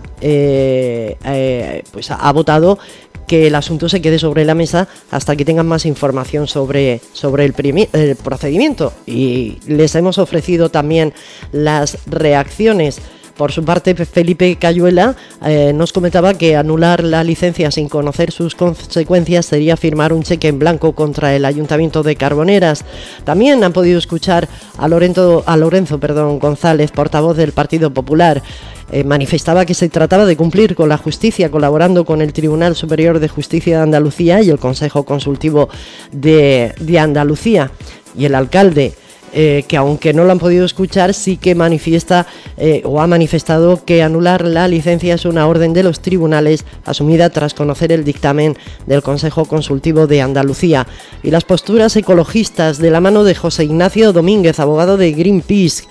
Speaker 3: eh, eh, pues ha, ha votado que el asunto se quede sobre la mesa hasta que tengan más información sobre, sobre el, primi- el procedimiento. Y les hemos ofrecido también las reacciones. Por su parte, Felipe Cayuela eh, nos comentaba que anular la licencia sin conocer sus consecuencias sería firmar un cheque en blanco contra el Ayuntamiento de Carboneras. También han podido escuchar a Lorenzo, a Lorenzo perdón, González, portavoz del Partido Popular. Eh, manifestaba que se trataba de cumplir con la justicia, colaborando con el Tribunal Superior de Justicia de Andalucía y el Consejo Consultivo de, de Andalucía. Y el alcalde, Eh, que aunque no lo han podido escuchar, sí que manifiesta eh, o ha manifestado que anular la licencia es una orden de los tribunales asumida tras conocer el dictamen del Consejo Consultivo de Andalucía. Y las posturas ecologistas de la mano de José Ignacio Domínguez, abogado de Greenpeace,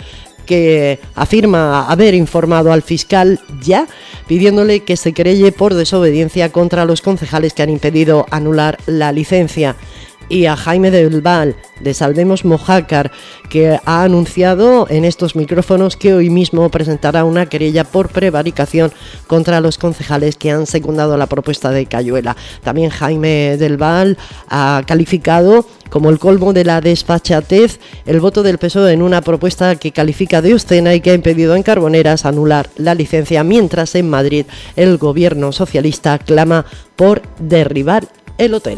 Speaker 3: que afirma haber informado al fiscal ya, pidiéndole que se querelle por desobediencia contra los concejales que han impedido anular la licencia. Y a Jaime del Val, de Salvemos Mojácar, que ha anunciado en estos micrófonos que hoy mismo presentará una querella por prevaricación contra los concejales que han secundado la propuesta de Cayuela. También Jaime del Val ha calificado como el colmo de la desfachatez el voto del P S O E en una propuesta que califica de obscena y que ha impedido en Carboneras anular la licencia, mientras en Madrid el gobierno socialista clama por derribar el hotel.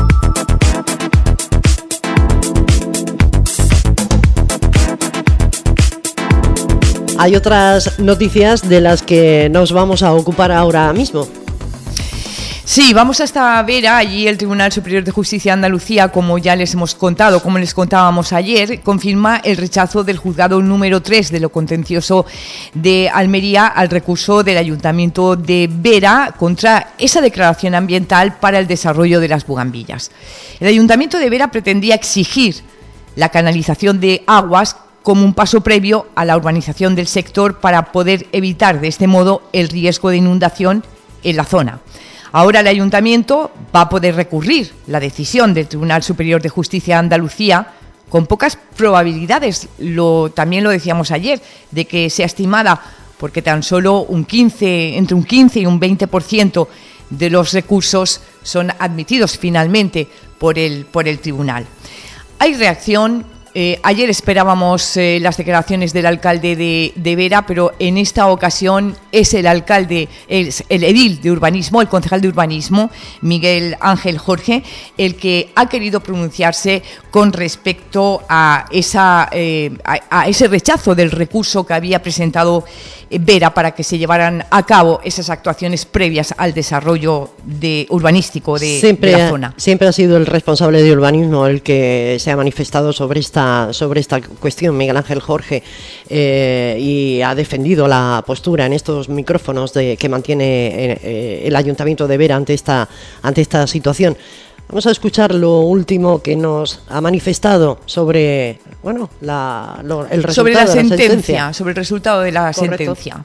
Speaker 3: Hay otras noticias de las que nos vamos a ocupar ahora mismo.
Speaker 4: Sí, vamos hasta Vera. Allí el Tribunal Superior de Justicia de Andalucía, como ya les hemos contado, como les contábamos ayer, confirma el rechazo del juzgado número tres de lo contencioso de Almería al recurso del Ayuntamiento de Vera contra esa declaración ambiental para el desarrollo de las bugambillas. El Ayuntamiento de Vera pretendía exigir la canalización de aguas como un paso previo a la urbanización del sector para poder evitar de este modo el riesgo de inundación en la zona. Ahora el Ayuntamiento va a poder recurrir la decisión del Tribunal Superior de Justicia de Andalucía con pocas probabilidades, lo, también lo decíamos ayer, de que sea estimada, porque tan solo un quince, entre un quince y un veinte por ciento de los recursos son admitidos finalmente por el, por el tribunal. Hay reacción. Eh, ayer esperábamos eh, las declaraciones del alcalde de, de Vera, pero en esta ocasión es el alcalde, es el edil de urbanismo, el concejal de urbanismo, Miguel Ángel Jorge, el que ha querido pronunciarse con respecto a, esa, eh, a, a ese rechazo del recurso que había presentado Vera para que se llevaran a cabo esas actuaciones previas al desarrollo de, urbanístico de,
Speaker 3: siempre,
Speaker 4: de la zona.
Speaker 3: Siempre ha sido el responsable de urbanismo el que se ha manifestado sobre esta, sobre esta cuestión, Miguel Ángel Jorge, eh, y ha defendido la postura en estos micrófonos de, que mantiene eh, el Ayuntamiento de Vera ante esta, ante esta situación. Vamos a escuchar lo último que nos ha manifestado sobre, bueno, la, lo, el resultado
Speaker 4: sobre la,
Speaker 3: de la
Speaker 4: sentencia,
Speaker 3: sentencia.
Speaker 4: sobre el resultado de la
Speaker 3: Correcto.
Speaker 4: sentencia.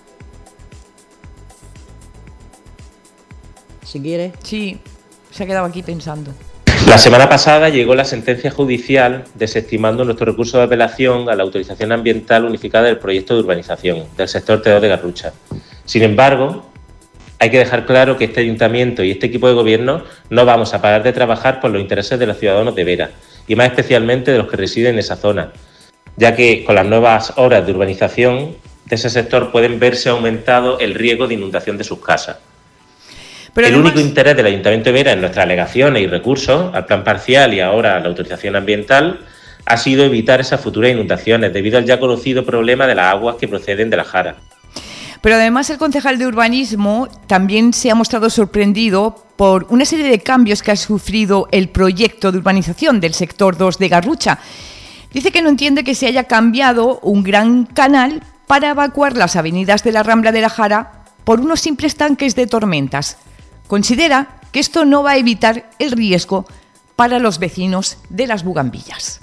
Speaker 3: Si quiere.
Speaker 4: Sí, se ha quedado aquí pensando.
Speaker 7: La semana pasada llegó la sentencia judicial desestimando nuestro recurso de apelación a la autorización ambiental unificada del proyecto de urbanización del sector T dos de Garrucha. Sin embargo, hay que dejar claro que este ayuntamiento y este equipo de gobierno no vamos a parar de trabajar por los intereses de los ciudadanos de Vera, y más especialmente de los que residen en esa zona, ya que con las nuevas obras de urbanización de ese sector pueden verse aumentado el riesgo de inundación de sus casas. Pero el además... único interés del Ayuntamiento de Vera en nuestras alegaciones y recursos al plan parcial y ahora a la autorización ambiental ha sido evitar esas futuras inundaciones debido al ya conocido problema de las aguas que proceden de la Jara.
Speaker 4: Pero además el concejal de urbanismo también se ha mostrado sorprendido por una serie de cambios que ha sufrido el proyecto de urbanización del sector dos de Garrucha. Dice que no entiende que se haya cambiado un gran canal para evacuar las avenidas de la Rambla de la Jara por unos simples tanques de tormentas. Considera que esto no va a evitar el riesgo para los vecinos de las bugambillas.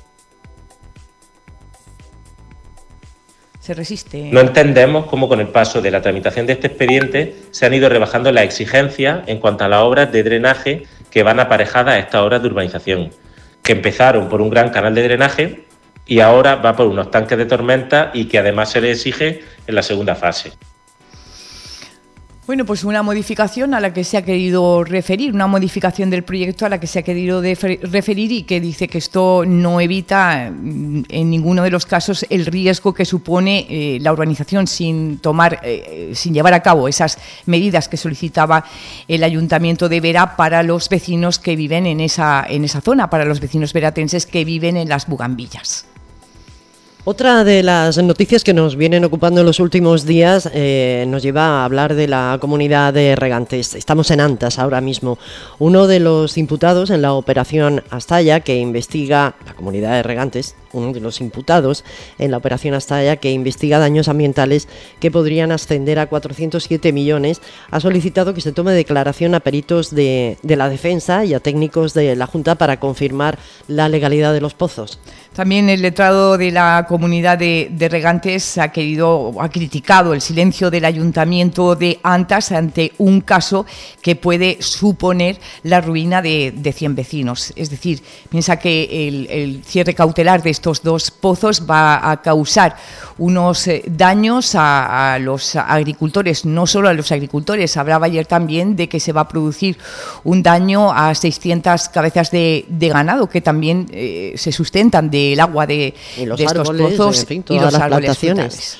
Speaker 4: Se resiste.
Speaker 7: No entendemos cómo con el paso de la tramitación de este expediente se han ido rebajando las exigencias en cuanto a las obras de drenaje que van aparejadas a estas obras de urbanización, que empezaron por un gran canal de drenaje y ahora va por unos tanques de tormenta y que además se le exige en la segunda fase.
Speaker 4: Bueno, pues una modificación a la que se ha querido referir, una modificación del proyecto a la que se ha querido referir y que dice que esto no evita en ninguno de los casos el riesgo que supone eh, la urbanización sin tomar, eh, sin llevar a cabo esas medidas que solicitaba el Ayuntamiento de Vera para los vecinos que viven en esa, en esa zona, para los vecinos veratenses que viven en las bugambillas.
Speaker 3: Otra de las noticias que nos vienen ocupando en los últimos días eh, nos lleva a hablar de la comunidad de regantes. Estamos en Antas ahora mismo. Uno de los imputados en la operación Astalla, que investiga la comunidad de regantes, uno de los imputados en la operación Astalla, que investiga daños ambientales que podrían ascender a cuatrocientos siete millones, ha solicitado que se tome declaración a peritos de, de la defensa y a técnicos de la Junta para confirmar la legalidad de los pozos.
Speaker 4: También el letrado de la comunidad de, de regantes ha querido, ha criticado el silencio del Ayuntamiento de Antas ante un caso que puede suponer la ruina de, de cien vecinos. Es decir, piensa que el, el cierre cautelar de estos dos pozos va a causar unos eh, daños a, a los agricultores, no solo a los agricultores. Hablaba ayer también de que se va a producir un daño a seiscientas cabezas de, de ganado que también eh, se sustentan de el agua de,
Speaker 3: y los
Speaker 4: de estos
Speaker 3: árboles,
Speaker 4: pozos
Speaker 3: en fin,
Speaker 4: y los
Speaker 3: las
Speaker 4: árboles
Speaker 3: plantaciones.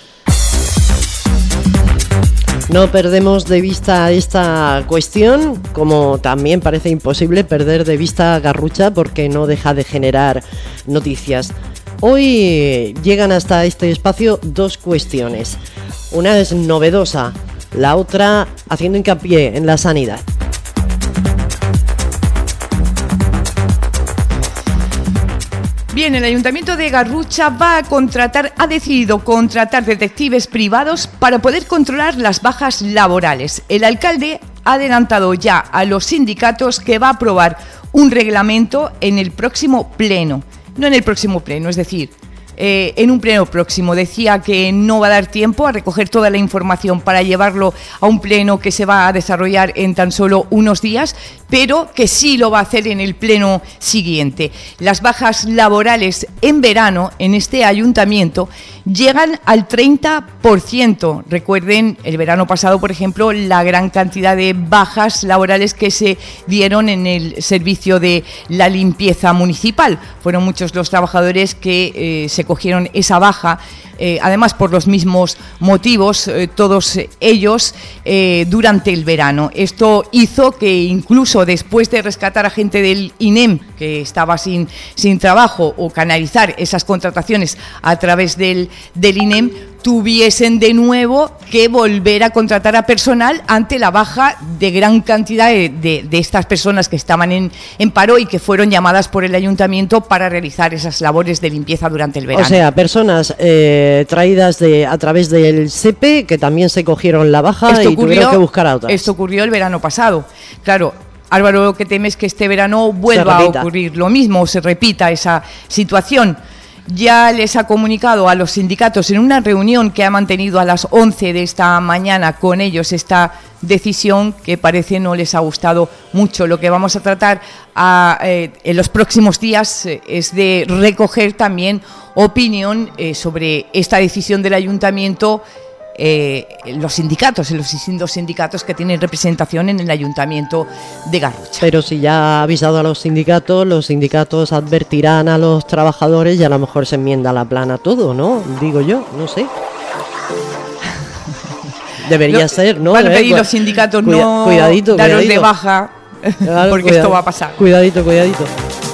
Speaker 3: Frutales. No perdemos de vista esta cuestión, como también parece imposible perder de vista Garrucha porque no deja de generar noticias. Hoy llegan hasta este espacio dos cuestiones. Una es novedosa, la otra haciendo hincapié en la sanidad.
Speaker 4: Bien, el Ayuntamiento de Garrucha va a contratar, ha decidido contratar detectives privados para poder controlar las bajas laborales. El alcalde ha adelantado ya a los sindicatos que va a aprobar un reglamento en el próximo pleno. No en el próximo pleno, es decir, eh, en un pleno próximo. Decía que no va a dar tiempo a recoger toda la información para llevarlo a un pleno que se va a desarrollar en tan solo unos días, pero que sí lo va a hacer en el pleno siguiente. Las bajas laborales en verano en este ayuntamiento llegan al treinta por ciento. Recuerden, el verano pasado, por ejemplo, la gran cantidad de bajas laborales que se dieron en el servicio de la limpieza municipal. Fueron muchos los trabajadores que eh, se cogieron esa baja, eh, además por los mismos motivos, eh, todos ellos eh, durante el verano. Esto hizo que incluso después de rescatar a gente del I N E M que estaba sin, sin trabajo, o canalizar esas contrataciones a través del, del I N E M, tuviesen de nuevo que volver a contratar a personal ante la baja de gran cantidad de, de, de estas personas que estaban en, en paro y que fueron llamadas por el ayuntamiento para realizar esas labores de limpieza durante el verano.
Speaker 3: O sea, personas eh, traídas de a través del S E P E que también se cogieron la baja esto y ocurrió, tuvieron que buscar a otras.
Speaker 4: Esto ocurrió el verano pasado. Claro, Álvaro, lo que teme es que este verano vuelva a ocurrir lo mismo, se repita esa situación. Ya les ha comunicado a los sindicatos en una reunión que ha mantenido a las once de esta mañana con ellos esta decisión que parece no les ha gustado mucho. Lo que vamos a tratar a, eh, en los próximos días eh, es de recoger también opinión eh, sobre esta decisión del ayuntamiento. Eh, los sindicatos, los distintos sindicatos que tienen representación en el ayuntamiento de Garrucha.
Speaker 3: Pero si ya ha avisado a los sindicatos, los sindicatos advertirán a los trabajadores y a lo mejor se enmienda la plana todo, ¿no? Digo yo, no sé. Debería lo, ser, ¿no?
Speaker 4: Van a pedir los sindicatos Cuida, no cuidadito, daros cuidadito. de baja, claro, porque cuidado, esto va a pasar.
Speaker 3: Cuidadito, cuidadito.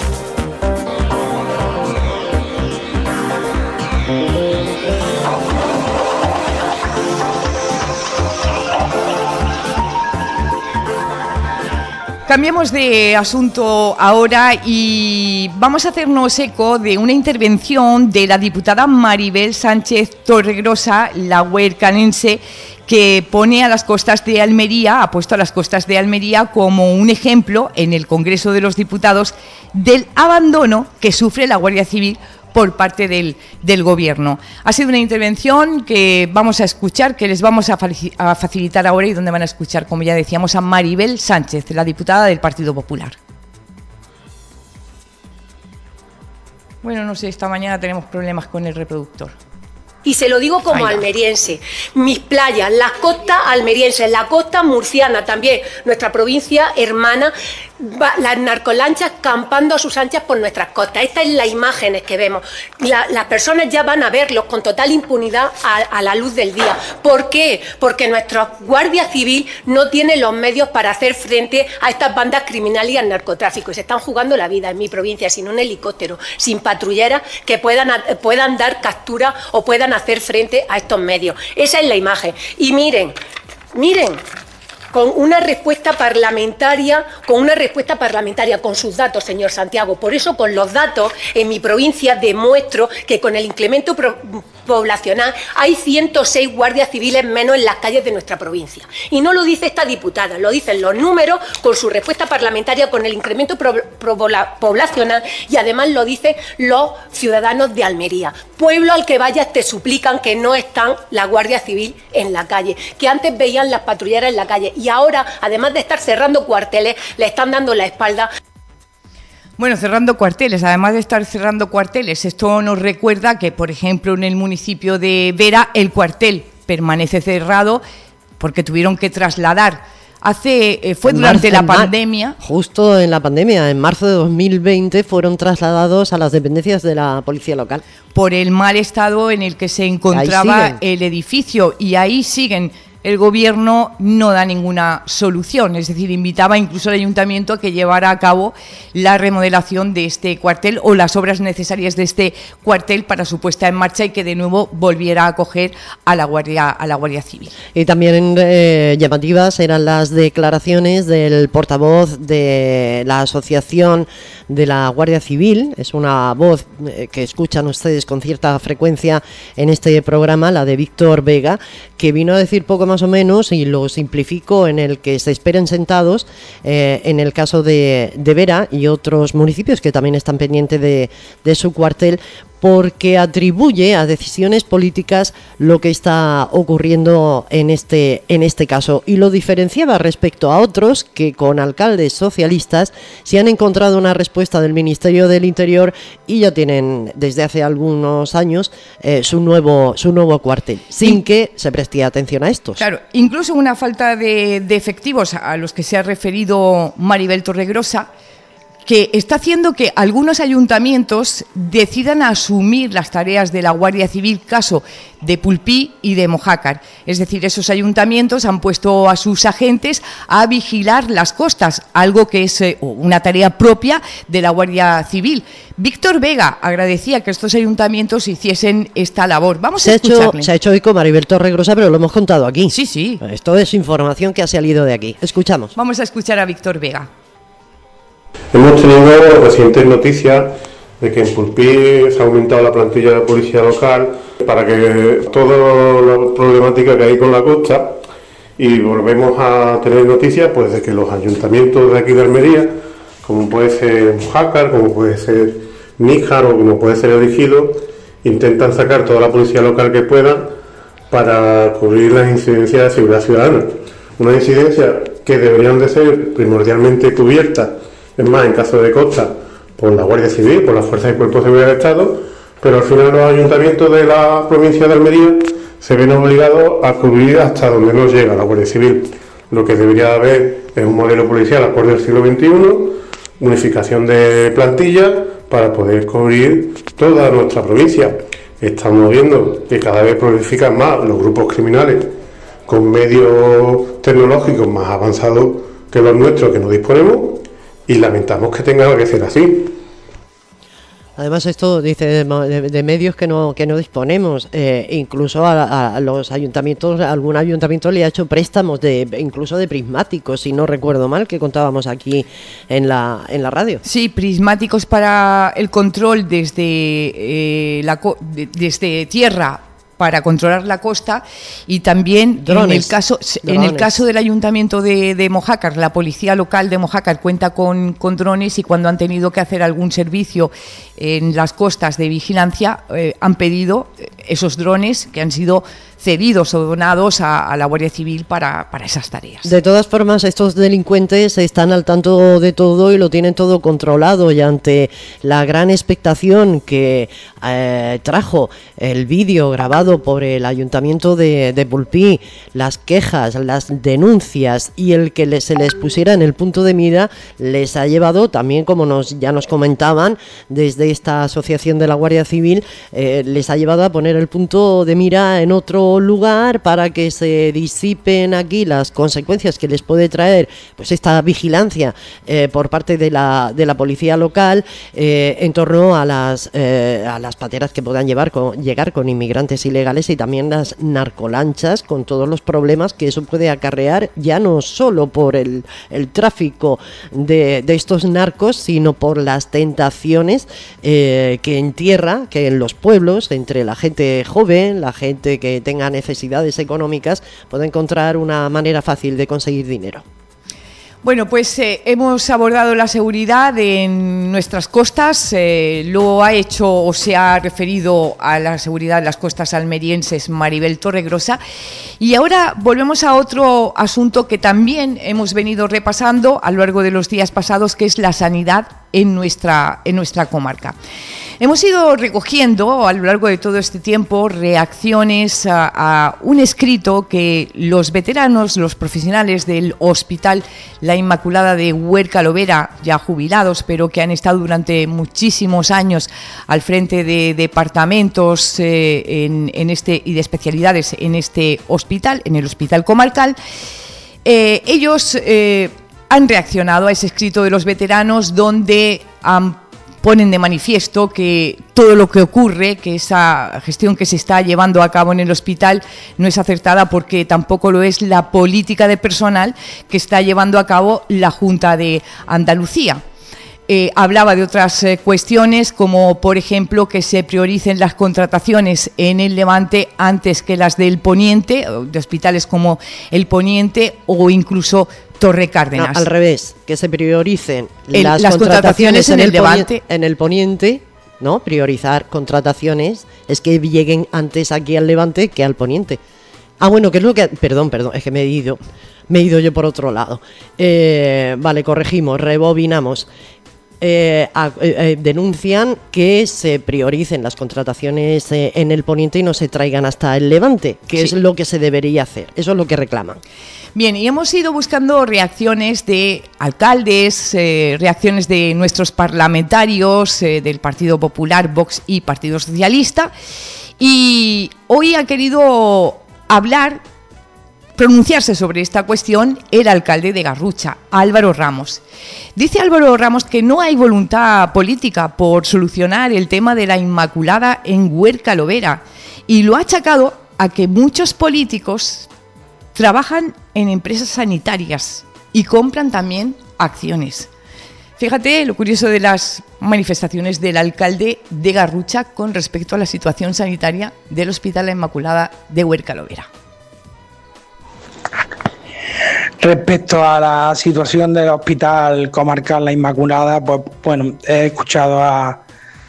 Speaker 4: Cambiemos de asunto ahora y vamos a hacernos eco de una intervención de la diputada Maribel Sánchez Torregrosa, la huercanense, que pone a las costas de Almería, ha puesto a las costas de Almería como un ejemplo en el Congreso de los Diputados del abandono que sufre la Guardia Civil por parte del, del Gobierno. Ha sido una intervención que vamos a escuchar, que les vamos a, a facilitar ahora y donde van a escuchar, como ya decíamos, a Maribel Sánchez, la diputada del Partido Popular. Bueno, no sé, esta mañana tenemos problemas con el reproductor.
Speaker 8: Y se lo digo como almeriense, mis playas, las costas almerienses, la costa murciana también, nuestra provincia hermana, las narcolanchas campando a sus anchas por nuestras costas. Estas son las imágenes que vemos. La, las personas ya van a verlos con total impunidad a, a la luz del día. ¿Por qué? Porque nuestra Guardia Civil no tiene los medios para hacer frente a estas bandas criminales y al narcotráfico. Y se están jugando la vida en mi provincia sin un helicóptero, sin patrulleras que puedan, puedan dar captura o puedan hacer frente a estos medios. Esa es la imagen. Y miren, miren, con una respuesta parlamentaria, con una respuesta parlamentaria, con sus datos, señor Santiago. Por eso, con los datos, en mi provincia demuestro que con el incremento poblacional hay ciento seis guardias civiles menos en las calles de nuestra provincia. Y no lo dice esta diputada, lo dicen los números con su respuesta parlamentaria, con el incremento poblacional, y además lo dicen los ciudadanos de Almería. Pueblo al que vayas te suplican que no están la Guardia Civil en la calle, que antes veían las patrulleras en la calle y ahora, además de estar cerrando cuarteles, le están dando la espalda.
Speaker 4: Bueno, cerrando cuarteles, además de estar cerrando cuarteles, esto nos recuerda que, por ejemplo, en el municipio de Vera, el cuartel permanece cerrado porque tuvieron que trasladar. Hace eh, fue en durante marzo, la pandemia.
Speaker 3: Justo en la pandemia, en marzo de dos mil veinte, fueron trasladados a las dependencias de la policía local.
Speaker 4: Por el mal estado en el que se encontraba el edificio, y ahí siguen. El Gobierno no da ninguna solución, es decir, invitaba incluso al Ayuntamiento a que llevara a cabo la remodelación de este cuartel o las obras necesarias de este cuartel para su puesta en marcha y que de nuevo volviera a acoger a la Guardia, a la Guardia Civil.
Speaker 3: Y también eh, llamativas eran las declaraciones del portavoz de la Asociación de la Guardia Civil. Es una voz eh, que escuchan ustedes con cierta frecuencia en este programa, la de Víctor Vega, que vino a decir poco más o menos, y lo simplifico, en el que se esperen sentados eh, en el caso de, de Vera y otros municipios que también están pendientes de, de su cuartel, porque atribuye a decisiones políticas lo que está ocurriendo en este, en este caso, y lo diferenciaba respecto a otros que con alcaldes socialistas se han encontrado una respuesta del Ministerio del Interior y ya tienen desde hace algunos años eh, su nuevo su nuevo cuartel, sin que se preste atención a estos.
Speaker 4: Claro, incluso una falta de, de efectivos a los que se ha referido Maribel Torregrosa, que está haciendo que algunos ayuntamientos decidan asumir las tareas de la Guardia Civil, caso de Pulpí y de Mojácar. Es decir, esos ayuntamientos han puesto a sus agentes a vigilar las costas, algo que es eh, una tarea propia de la Guardia Civil. Víctor Vega agradecía que estos ayuntamientos hiciesen esta labor. Vamos
Speaker 3: se
Speaker 4: a
Speaker 3: ha
Speaker 4: escucharle.
Speaker 3: hecho, se ha hecho eco Maribel Torregrosa, pero lo hemos contado aquí.
Speaker 4: Sí, sí.
Speaker 3: Esto es información que ha salido de aquí. Escuchamos.
Speaker 4: Vamos a escuchar a Víctor Vega.
Speaker 9: Hemos tenido recientes noticias de que en Pulpí se ha aumentado la plantilla de policía local para que toda la problemática que hay con la costa, y volvemos a tener noticias pues de que los ayuntamientos de aquí de Almería, como puede ser Mojácar, como puede ser Níjar o como puede ser El Ejido, intentan sacar toda la policía local que puedan para cubrir las incidencias de seguridad ciudadana. Una incidencia que deberían de ser primordialmente cubiertas, es más, en caso de costa, por la Guardia Civil, por las Fuerzas y Cuerpos de Seguridad del Estado, pero al final los ayuntamientos de la provincia de Almería se ven obligados a cubrir hasta donde no llega la Guardia Civil. Lo que debería haber es un modelo policial acorde al siglo veintiuno, unificación de plantillas para poder cubrir toda nuestra provincia. Estamos viendo que cada vez prolifican más los grupos criminales con medios tecnológicos más avanzados que los nuestros que no disponemos, y lamentamos que tenga que ser así.
Speaker 3: Además, esto dice de, de, de medios que no que no disponemos. Eh, incluso a, a los ayuntamientos, algún ayuntamiento le ha hecho préstamos de incluso de prismáticos, si no recuerdo mal, que contábamos aquí en la en la radio.
Speaker 4: Sí, prismáticos para el control desde eh, la de, desde tierra, para controlar la costa, y también drones, en el caso drones. en el caso del ayuntamiento de, de Mojácar, la policía local de Mojácar cuenta con, con drones, y cuando han tenido que hacer algún servicio en las costas de vigilancia eh, han pedido esos drones que han sido cedidos o donados a, a la Guardia Civil para, para esas tareas.
Speaker 3: De todas formas, estos delincuentes están al tanto de todo y lo tienen todo controlado, y ante la gran expectación que eh, trajo el vídeo grabado por el Ayuntamiento de, de Pulpí, las quejas, las denuncias y el que les, se les pusiera en el punto de mira, les ha llevado también, como nos ya nos comentaban desde esta asociación de la Guardia Civil, eh, les ha llevado a poner el punto de mira en otro lugar para que se disipen aquí las consecuencias que les puede traer pues esta vigilancia eh, por parte de la de la policía local eh, en torno a las eh, a las pateras que puedan llevar con, llegar con inmigrantes ilegales, y también las narcolanchas, con todos los problemas que eso puede acarrear, ya no solo por el, el tráfico de, de estos narcos, sino por las tentaciones eh, que en tierra, que en los pueblos, entre la gente joven, la gente que tenga necesidades económicas, puede encontrar una manera fácil de conseguir dinero.
Speaker 4: Bueno, pues eh, hemos abordado la seguridad en nuestras costas, eh, lo ha hecho o se ha referido a la seguridad de las costas almerienses Maribel Torregrosa, y ahora volvemos a otro asunto que también hemos venido repasando a lo largo de los días pasados, que es la sanidad en nuestra, en nuestra comarca. Hemos ido recogiendo a lo largo de todo este tiempo reacciones a, a un escrito que los veteranos, los profesionales del Hospital La Inmaculada de Huerca Lovera, ya jubilados, pero que han estado durante muchísimos años al frente de departamentos eh, en, en este y de especialidades en este hospital, en el Hospital Comarcal, eh, ellos eh, han reaccionado a ese escrito de los veteranos, donde han ponen de manifiesto que todo lo que ocurre, que esa gestión que se está llevando a cabo en el hospital no es acertada, porque tampoco lo es la política de personal que está llevando a cabo la Junta de Andalucía. Eh, hablaba de otras eh, cuestiones, como por ejemplo que se prioricen las contrataciones en el Levante antes que las del Poniente, de hospitales como el Poniente o incluso Torre Cárdenas.
Speaker 3: No, al revés, que se prioricen
Speaker 4: el,
Speaker 3: las,
Speaker 4: las contrataciones, contrataciones en, en el Levante,
Speaker 3: en el Poniente ¿no? Priorizar contrataciones es que lleguen antes aquí al Levante que al Poniente. Ah, bueno, que es lo que... Perdón, perdón, es que me he ido, me he ido yo por otro lado. Eh, vale, corregimos, rebobinamos. Eh, a, eh, denuncian que se prioricen las contrataciones eh, en el Poniente y no se traigan hasta el Levante, que sí. es lo que se debería hacer. Eso es lo que reclaman.
Speaker 4: Bien, y hemos ido buscando reacciones de alcaldes, eh, reacciones de nuestros parlamentarios eh, del Partido Popular, Vox y Partido Socialista, y hoy ha querido hablar, pronunciarse sobre esta cuestión el alcalde de Garrucha, Álvaro Ramos. Dice Álvaro Ramos que no hay voluntad política por solucionar el tema de la Inmaculada en Huerca Lovera, y lo ha achacado a que muchos políticos trabajan en empresas sanitarias y compran también acciones. Fíjate lo curioso de las manifestaciones del alcalde de Garrucha con respecto a la situación sanitaria del Hospital La Inmaculada de Huerca Lovera.
Speaker 11: Respecto a la situación del Hospital Comarcal La Inmaculada, pues bueno, he escuchado a,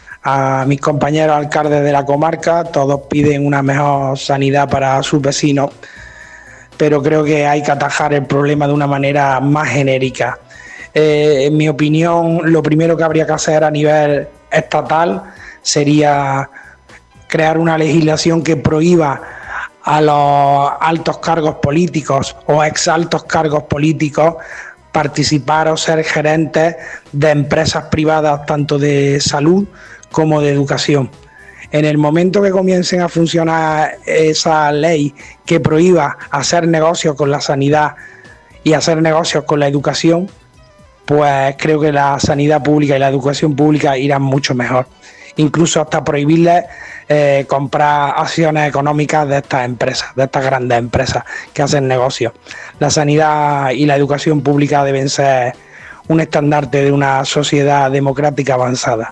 Speaker 11: a mis compañeros alcaldes de la comarca, todos piden una mejor sanidad para sus vecinos, pero creo que hay que atajar el problema de una manera más genérica. Eh, en mi opinión, lo primero que habría que hacer a nivel estatal sería crear una legislación que prohíba a los altos cargos políticos o ex altos cargos políticos participar o ser gerentes de empresas privadas tanto de salud como de educación. En el momento que comiencen a funcionar esa ley que prohíba hacer negocios con la sanidad y hacer negocios con la educación, pues creo que la sanidad pública y la educación pública irán mucho mejor. Incluso hasta prohibirles eh, comprar acciones económicas de estas empresas, de estas grandes empresas que hacen negocios. La sanidad y la educación pública deben ser un estandarte de una sociedad democrática avanzada.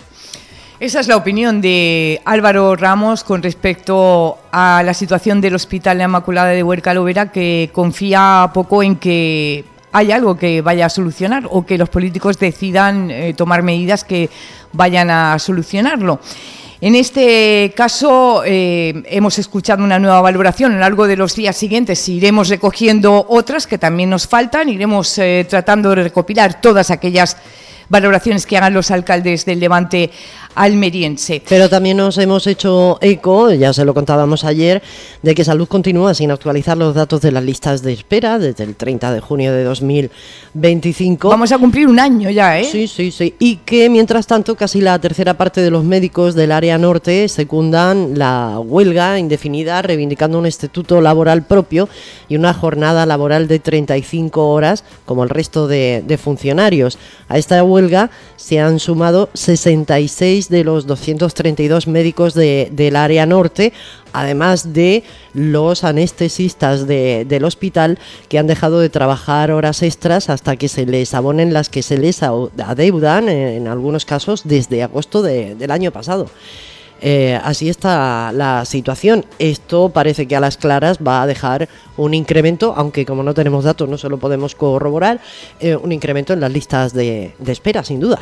Speaker 4: Esa es la opinión de Álvaro Ramos con respecto a la situación del Hospital La Inmaculada de Huerca Lovera, que confía poco en que hay algo que vaya a solucionar o que los políticos decidan eh, tomar medidas que vayan a solucionarlo. En este caso eh, hemos escuchado una nueva valoración. A lo largo de los días siguientes iremos recogiendo otras que también nos faltan, iremos eh, tratando de recopilar todas aquellas valoraciones que hagan los alcaldes del Levante almeriense.
Speaker 3: Pero también nos hemos hecho eco, ya se lo contábamos ayer, de que Salud continúa sin actualizar los datos de las listas de espera desde el treinta de junio de dos mil veinticinco.
Speaker 4: Vamos a cumplir un año ya, ¿eh?
Speaker 3: Sí, sí, sí. Y que mientras tanto casi la tercera parte de los médicos del área norte secundan la huelga indefinida, reivindicando un estatuto laboral propio y una jornada laboral de treinta y cinco horas como el resto de, de funcionarios. A esta huelga se han sumado sesenta y seis de los doscientos treinta y dos médicos de, del área norte, además de los anestesistas de, del hospital, que han dejado de trabajar horas extras hasta que se les abonen las que se les adeudan, en, en algunos casos desde agosto de, del año pasado. Eh, así está la situación. Esto parece que a las claras va a dejar un incremento, aunque como no tenemos datos no se lo podemos corroborar, eh, un incremento en las listas de, de espera, sin duda.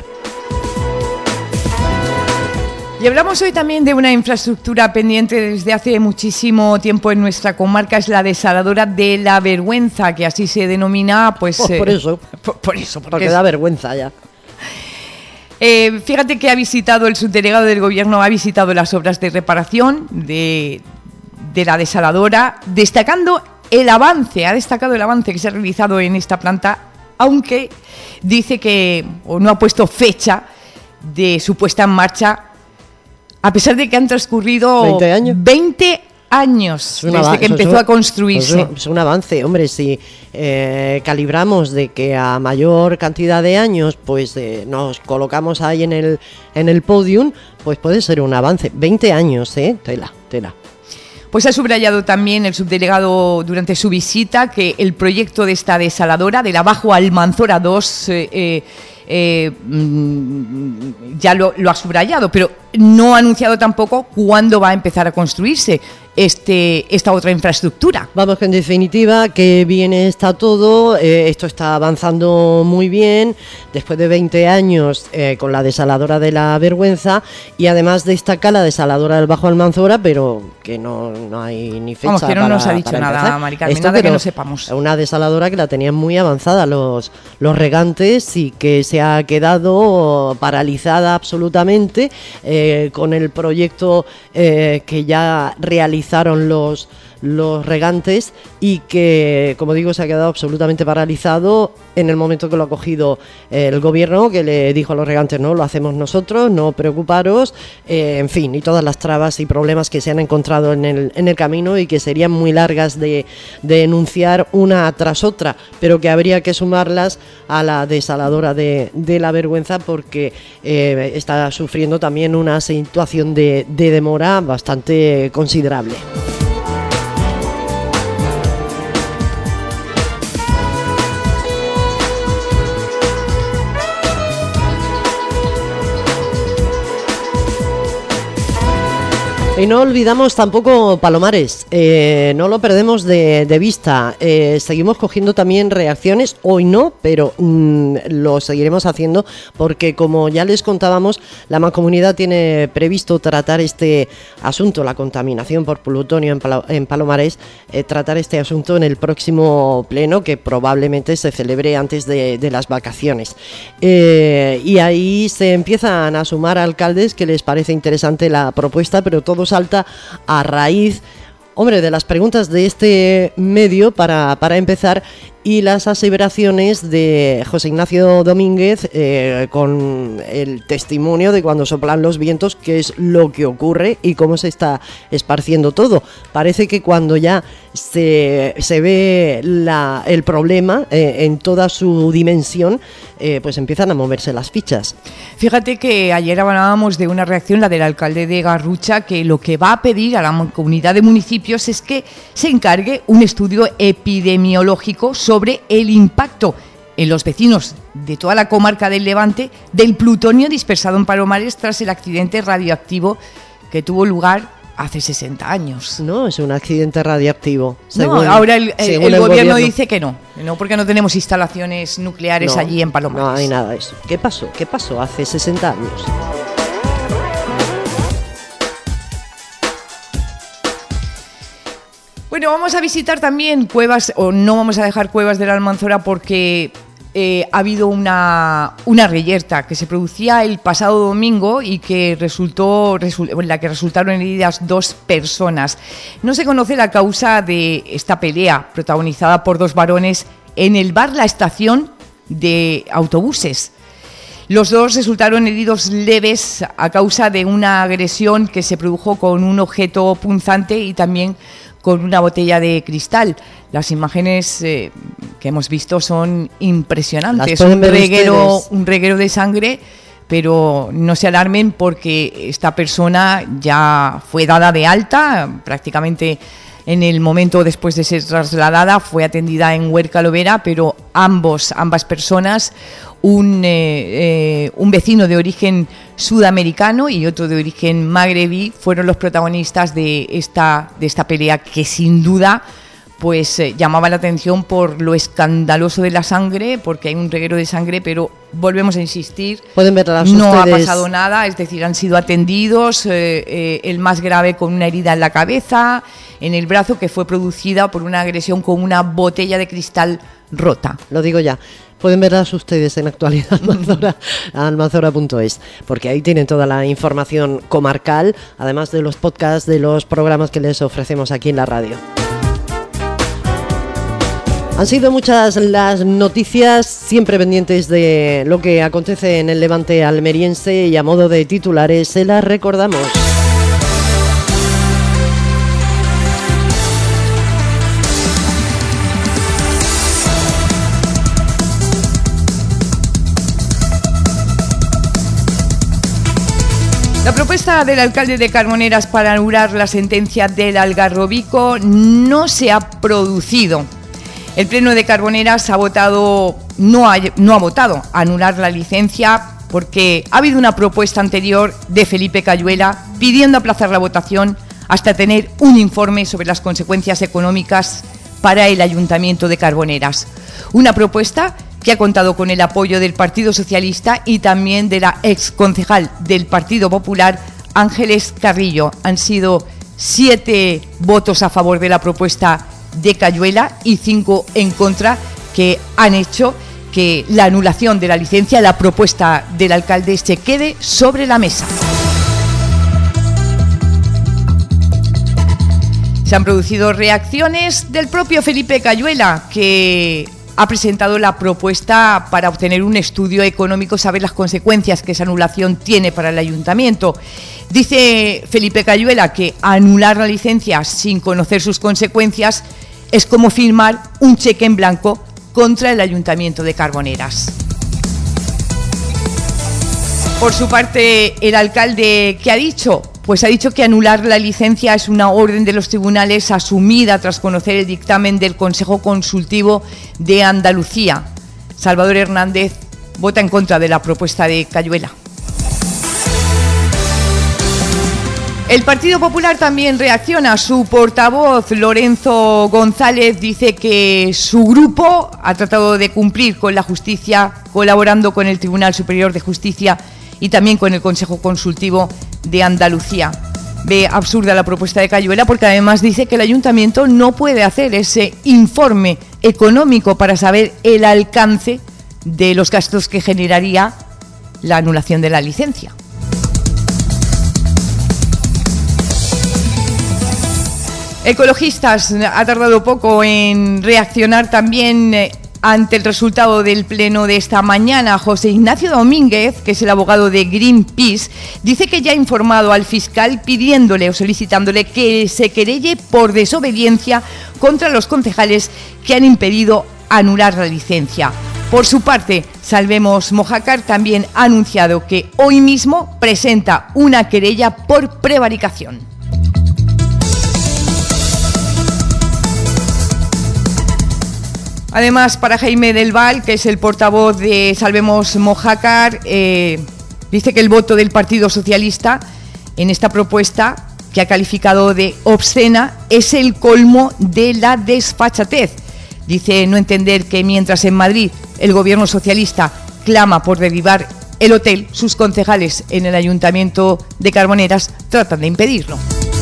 Speaker 4: Y hablamos hoy también de una infraestructura pendiente desde hace muchísimo tiempo en nuestra comarca, es la desaladora de La Vergüenza, que así se denomina, pues...
Speaker 3: pues por eso,
Speaker 4: eh, por, por eso, porque,
Speaker 3: porque
Speaker 4: es,
Speaker 3: da vergüenza ya.
Speaker 4: Eh, fíjate que ha visitado el subdelegado del gobierno, ha visitado las obras de reparación de, de la desaladora, destacando el avance, ha destacado el avance que se ha realizado en esta planta, aunque dice que o no ha puesto fecha de su puesta en marcha, a pesar de que han transcurrido
Speaker 3: veinte años,
Speaker 4: veinte años desde
Speaker 3: av-
Speaker 4: que empezó
Speaker 3: un,
Speaker 4: a construirse.
Speaker 3: Es un, es un avance, hombre, si eh, calibramos de que a mayor cantidad de años pues eh, nos colocamos ahí en el, en el podium, pues puede ser un avance. veinte años, ¿eh? Tela, tela.
Speaker 4: Pues ha subrayado también el subdelegado durante su visita que el proyecto de esta desaladora, de la Bajo Almanzora dos, eh, eh, Eh, ya lo, lo ha subrayado, pero no ha anunciado tampoco cuándo va a empezar a construirse este, esta otra infraestructura.
Speaker 3: Vamos, que en definitiva, que bien está todo, eh, esto está avanzando muy bien, después de veinte años eh, con la desaladora de la Vergüenza, y además destaca la desaladora del Bajo Almanzora, pero que no, no hay ni fecha.
Speaker 4: Vamos, que no
Speaker 3: para,
Speaker 4: nos ha dicho nada, Mari Carmen,
Speaker 3: esto,
Speaker 4: nada que no sepamos.
Speaker 3: Una desaladora que la tenían muy avanzada los, los regantes y que se ha quedado paralizada absolutamente eh, con el proyecto eh, que ya realizaron los los regantes, y que, como digo, se ha quedado absolutamente paralizado en el momento que lo ha cogido el gobierno, que le dijo a los regantes: no, lo hacemos nosotros, no preocuparos, eh, en fin, y todas las trabas y problemas que se han encontrado en el, en el camino, y que serían muy largas de, de enunciar una tras otra, pero que habría que sumarlas a la desaladora de, de la Vergüenza, porque eh, está sufriendo también una situación de, de demora bastante considerable. Y no olvidamos tampoco Palomares, eh, no lo perdemos de, de vista, eh, seguimos cogiendo también reacciones, hoy no, pero mmm, lo seguiremos haciendo, porque como ya les contábamos, la Mancomunidad tiene previsto tratar este asunto, la contaminación por plutonio en, Palo, en Palomares, eh, tratar este asunto en el próximo pleno, que probablemente se celebre antes de, de las vacaciones. Eh, y ahí se empiezan a sumar alcaldes que les parece interesante la propuesta, pero todo salta a raíz, hombre, de las preguntas de este medio, para, para empezar, y las aseveraciones de José Ignacio Domínguez eh, con el testimonio de cuando soplan los vientos, qué es lo que ocurre y cómo se está esparciendo todo. Parece que cuando ya se, se ve la, el problema eh, en toda su dimensión, eh, pues empiezan a moverse las fichas.
Speaker 4: Fíjate que ayer hablábamos de una reacción, la del alcalde de Garrucha, que lo que va a pedir a la Mancomunidad de Municipios es que se encargue un estudio epidemiológico sobre sobre el impacto en los vecinos de toda la comarca del Levante del plutonio dispersado en Palomares tras el accidente radioactivo que tuvo lugar hace sesenta años.
Speaker 3: No, es un accidente radioactivo.
Speaker 4: Según, no, ahora el, el, el, el gobierno, gobierno dice que no, no, porque no tenemos instalaciones nucleares
Speaker 3: no,
Speaker 4: allí en Palomares.
Speaker 3: No hay nada de eso. ¿Qué pasó? ¿Qué pasó hace sesenta años?
Speaker 4: Bueno, vamos a visitar también Cuevas, o no vamos a dejar Cuevas de la Almanzora, porque eh, ha habido una, una reyerta que se producía el pasado domingo y que resultó, resul, en la que resultaron heridas dos personas. No se conoce la causa de esta pelea protagonizada por dos varones en el bar La Estación de autobuses. Los dos resultaron heridos leves a causa de una agresión que se produjo con un objeto punzante y también con una botella de cristal. Las imágenes eh, que hemos visto son impresionantes. Un reguero, un reguero de sangre, pero no se alarmen porque esta persona ya fue dada de alta, prácticamente en el momento después de ser trasladada, fue atendida en Huerca Lovera, pero ambos, ambas personas, un, eh, eh, un vecino de origen sudamericano y otro de origen magrebí, fueron los protagonistas de esta, de esta pelea, que sin duda pues eh, llamaba la atención por lo escandaloso de la sangre, porque hay un reguero de sangre, pero volvemos a insistir,
Speaker 3: pueden verlas
Speaker 4: no
Speaker 3: ustedes.
Speaker 4: Ha pasado nada, es decir, han sido atendidos, eh, eh, el más grave con una herida en la cabeza, en el brazo, que fue producida por una agresión con una botella de cristal rota.
Speaker 3: Lo digo ya. Pueden verlas ustedes en Actualidad Almanzora, almanzora punto es, porque ahí tienen toda la información comarcal, además de los podcasts de los programas que les ofrecemos aquí en la radio. Han sido muchas las noticias, siempre pendientes de lo que acontece en el Levante almeriense, y a modo de titulares se las recordamos.
Speaker 4: La propuesta del alcalde de Carboneras para anular la sentencia del Algarrobico no se ha producido. El Pleno de Carboneras ha votado, no ha, no ha votado anular la licencia porque ha habido una propuesta anterior de Felipe Cayuela pidiendo aplazar la votación hasta tener un informe sobre las consecuencias económicas para el Ayuntamiento de Carboneras. Una propuesta que ha contado con el apoyo del Partido Socialista y también de la exconcejal del Partido Popular, Ángeles Carrillo. Han sido siete votos a favor de la propuesta de Cayuela y cinco en contra, que han hecho que la anulación de la licencia, la propuesta del alcalde, se quede sobre la mesa. Se han producido reacciones del propio Felipe Cayuela, que ha presentado la propuesta para obtener un estudio económico, saber las consecuencias que esa anulación tiene para el ayuntamiento. Dice Felipe Cayuela que anular la licencia sin conocer sus consecuencias es como firmar un cheque en blanco contra el Ayuntamiento de Carboneras. Por su parte, el alcalde, ¿qué ha dicho? Pues ha dicho que anular la licencia es una orden de los tribunales asumida tras conocer el dictamen del Consejo Consultivo de Andalucía. Salvador Hernández vota en contra de la propuesta de Cayuela. El Partido Popular también reacciona. Su portavoz, Lorenzo González, dice que su grupo ha tratado de cumplir con la justicia, colaborando con el Tribunal Superior de Justicia y también con el Consejo Consultivo de Andalucía. Ve absurda la propuesta de Cayuela porque además dice que el ayuntamiento no puede hacer ese informe económico para saber el alcance de los gastos que generaría la anulación de la licencia. Ecologistas ha tardado poco en reaccionar también eh, ante el resultado del pleno de esta mañana. José Ignacio Domínguez, que es el abogado de Greenpeace, dice que ya ha informado al fiscal pidiéndole o solicitándole que se querelle por desobediencia contra los concejales que han impedido anular la licencia. Por su parte, Salvemos Mojácar también ha anunciado que hoy mismo presenta una querella por prevaricación. Además, para Jaime del Val, que es el portavoz de Salvemos Mojácar, eh, dice que el voto del Partido Socialista en esta propuesta, que ha calificado de obscena, es el colmo de la desfachatez. Dice no entender que mientras en Madrid el gobierno socialista clama por derribar el hotel, sus concejales en el Ayuntamiento de Carboneras tratan de impedirlo.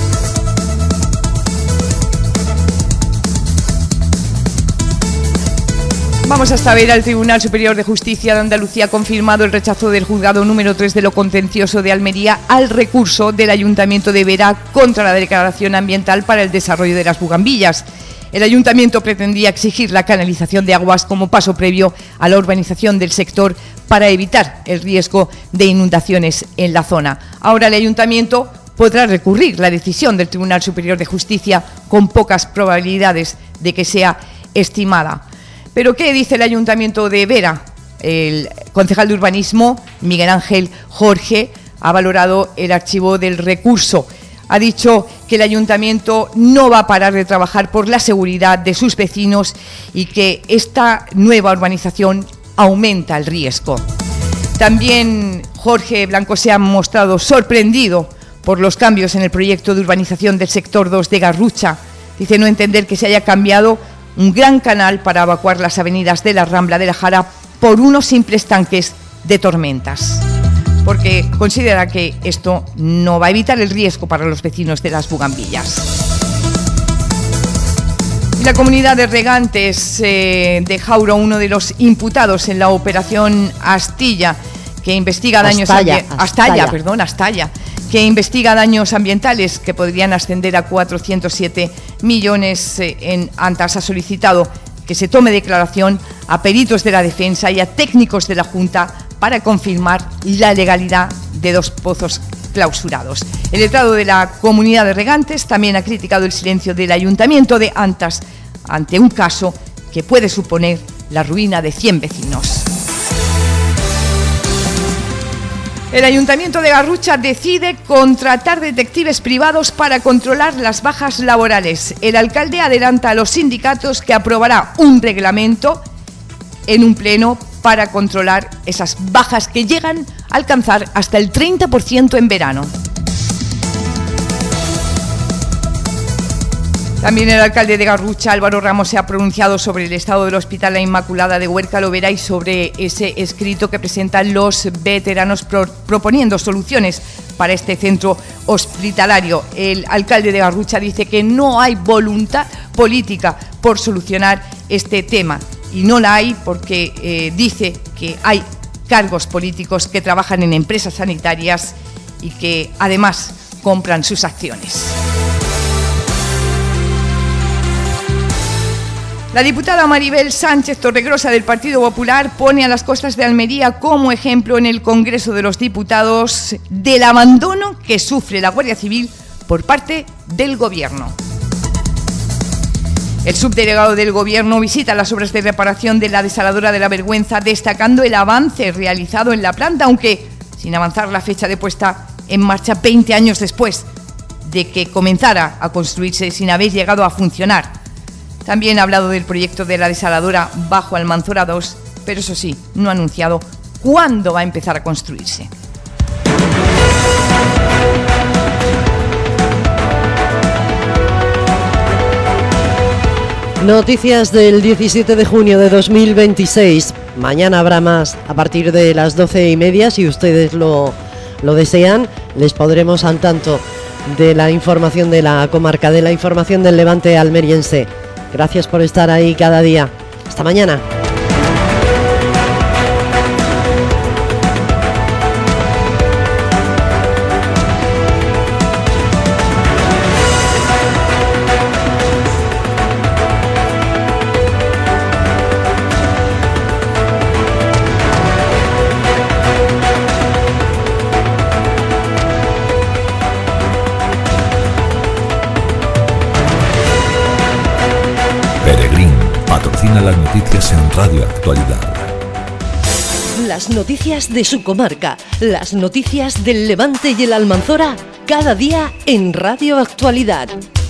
Speaker 4: Vamos hasta ver al Tribunal Superior de Justicia de Andalucía ha confirmado el rechazo del juzgado número tres de lo contencioso de Almería al recurso del Ayuntamiento de Vera contra la declaración ambiental para el desarrollo de las bugambillas. El Ayuntamiento pretendía exigir la canalización de aguas como paso previo a la urbanización del sector para evitar el riesgo de inundaciones en la zona. Ahora el Ayuntamiento podrá recurrir la decisión del Tribunal Superior de Justicia con pocas probabilidades de que sea estimada. ¿Pero qué dice el Ayuntamiento de Vera? El concejal de Urbanismo, Miguel Ángel Jorge, ha valorado el archivo del recurso. Ha dicho que el Ayuntamiento no va a parar de trabajar por la seguridad de sus vecinos y que esta nueva urbanización aumenta el riesgo. También Jorge Blanco se ha mostrado sorprendido por los cambios en el proyecto de urbanización del sector dos de Garrucha. Dice no entender que se haya cambiado un gran canal para evacuar las avenidas de la Rambla de la Jara por unos simples tanques de tormentas, porque considera que esto no va a evitar el riesgo para los vecinos de las bugambillas. Y la comunidad de regantes eh, de Jauro, uno de los imputados en la operación Astilla, que investiga daños
Speaker 3: Astalla,
Speaker 4: Astalla, Astalla, perdón, Astalla, que investiga daños ambientales que podrían ascender a cuatrocientos siete millones en Antas, ha solicitado que se tome declaración a peritos de la defensa y a técnicos de la Junta para confirmar la legalidad de dos pozos clausurados. El letrado de la comunidad de regantes también ha criticado el silencio del Ayuntamiento de Antas ante un caso que puede suponer la ruina de cien vecinos. El Ayuntamiento de Garrucha decide contratar detectives privados para controlar las bajas laborales. El alcalde adelanta a los sindicatos que aprobará un reglamento en un pleno para controlar esas bajas que llegan a alcanzar hasta el treinta por ciento en verano. También el alcalde de Garrucha, Álvaro Ramos, se ha pronunciado sobre el estado del Hospital La Inmaculada de Huerca Lovera y sobre ese escrito que presentan los veteranos pro- proponiendo soluciones para este centro hospitalario. El alcalde de Garrucha dice que no hay voluntad política por solucionar este tema, y no la hay porque eh, dice que hay cargos políticos que trabajan en empresas sanitarias y que además compran sus acciones. La diputada Maribel Sánchez Torregrosa del Partido Popular pone a las costas de Almería como ejemplo en el Congreso de los Diputados del abandono que sufre la Guardia Civil por parte del Gobierno. El subdelegado del Gobierno visita las obras de reparación de la desaladora de la Vergüenza, destacando el avance realizado en la planta, aunque sin avanzar la fecha de puesta en marcha veinte años después de que comenzara a construirse sin haber llegado a funcionar. También ha hablado del proyecto de la desaladora bajo Almanzora dos, pero eso sí, no ha anunciado cuándo va a empezar a construirse.
Speaker 3: Noticias del diecisiete de junio de dos mil veintiséis. Mañana habrá más a partir de las doce y media. Si ustedes lo, lo desean, les podremos al tanto de la información de la comarca, de la información del Levante almeriense. Gracias por estar ahí cada día. Hasta mañana.
Speaker 2: Las noticias en Radio Actualidad.
Speaker 1: Las noticias de su comarca, las noticias del Levante y el Almanzora, cada día en Radio Actualidad.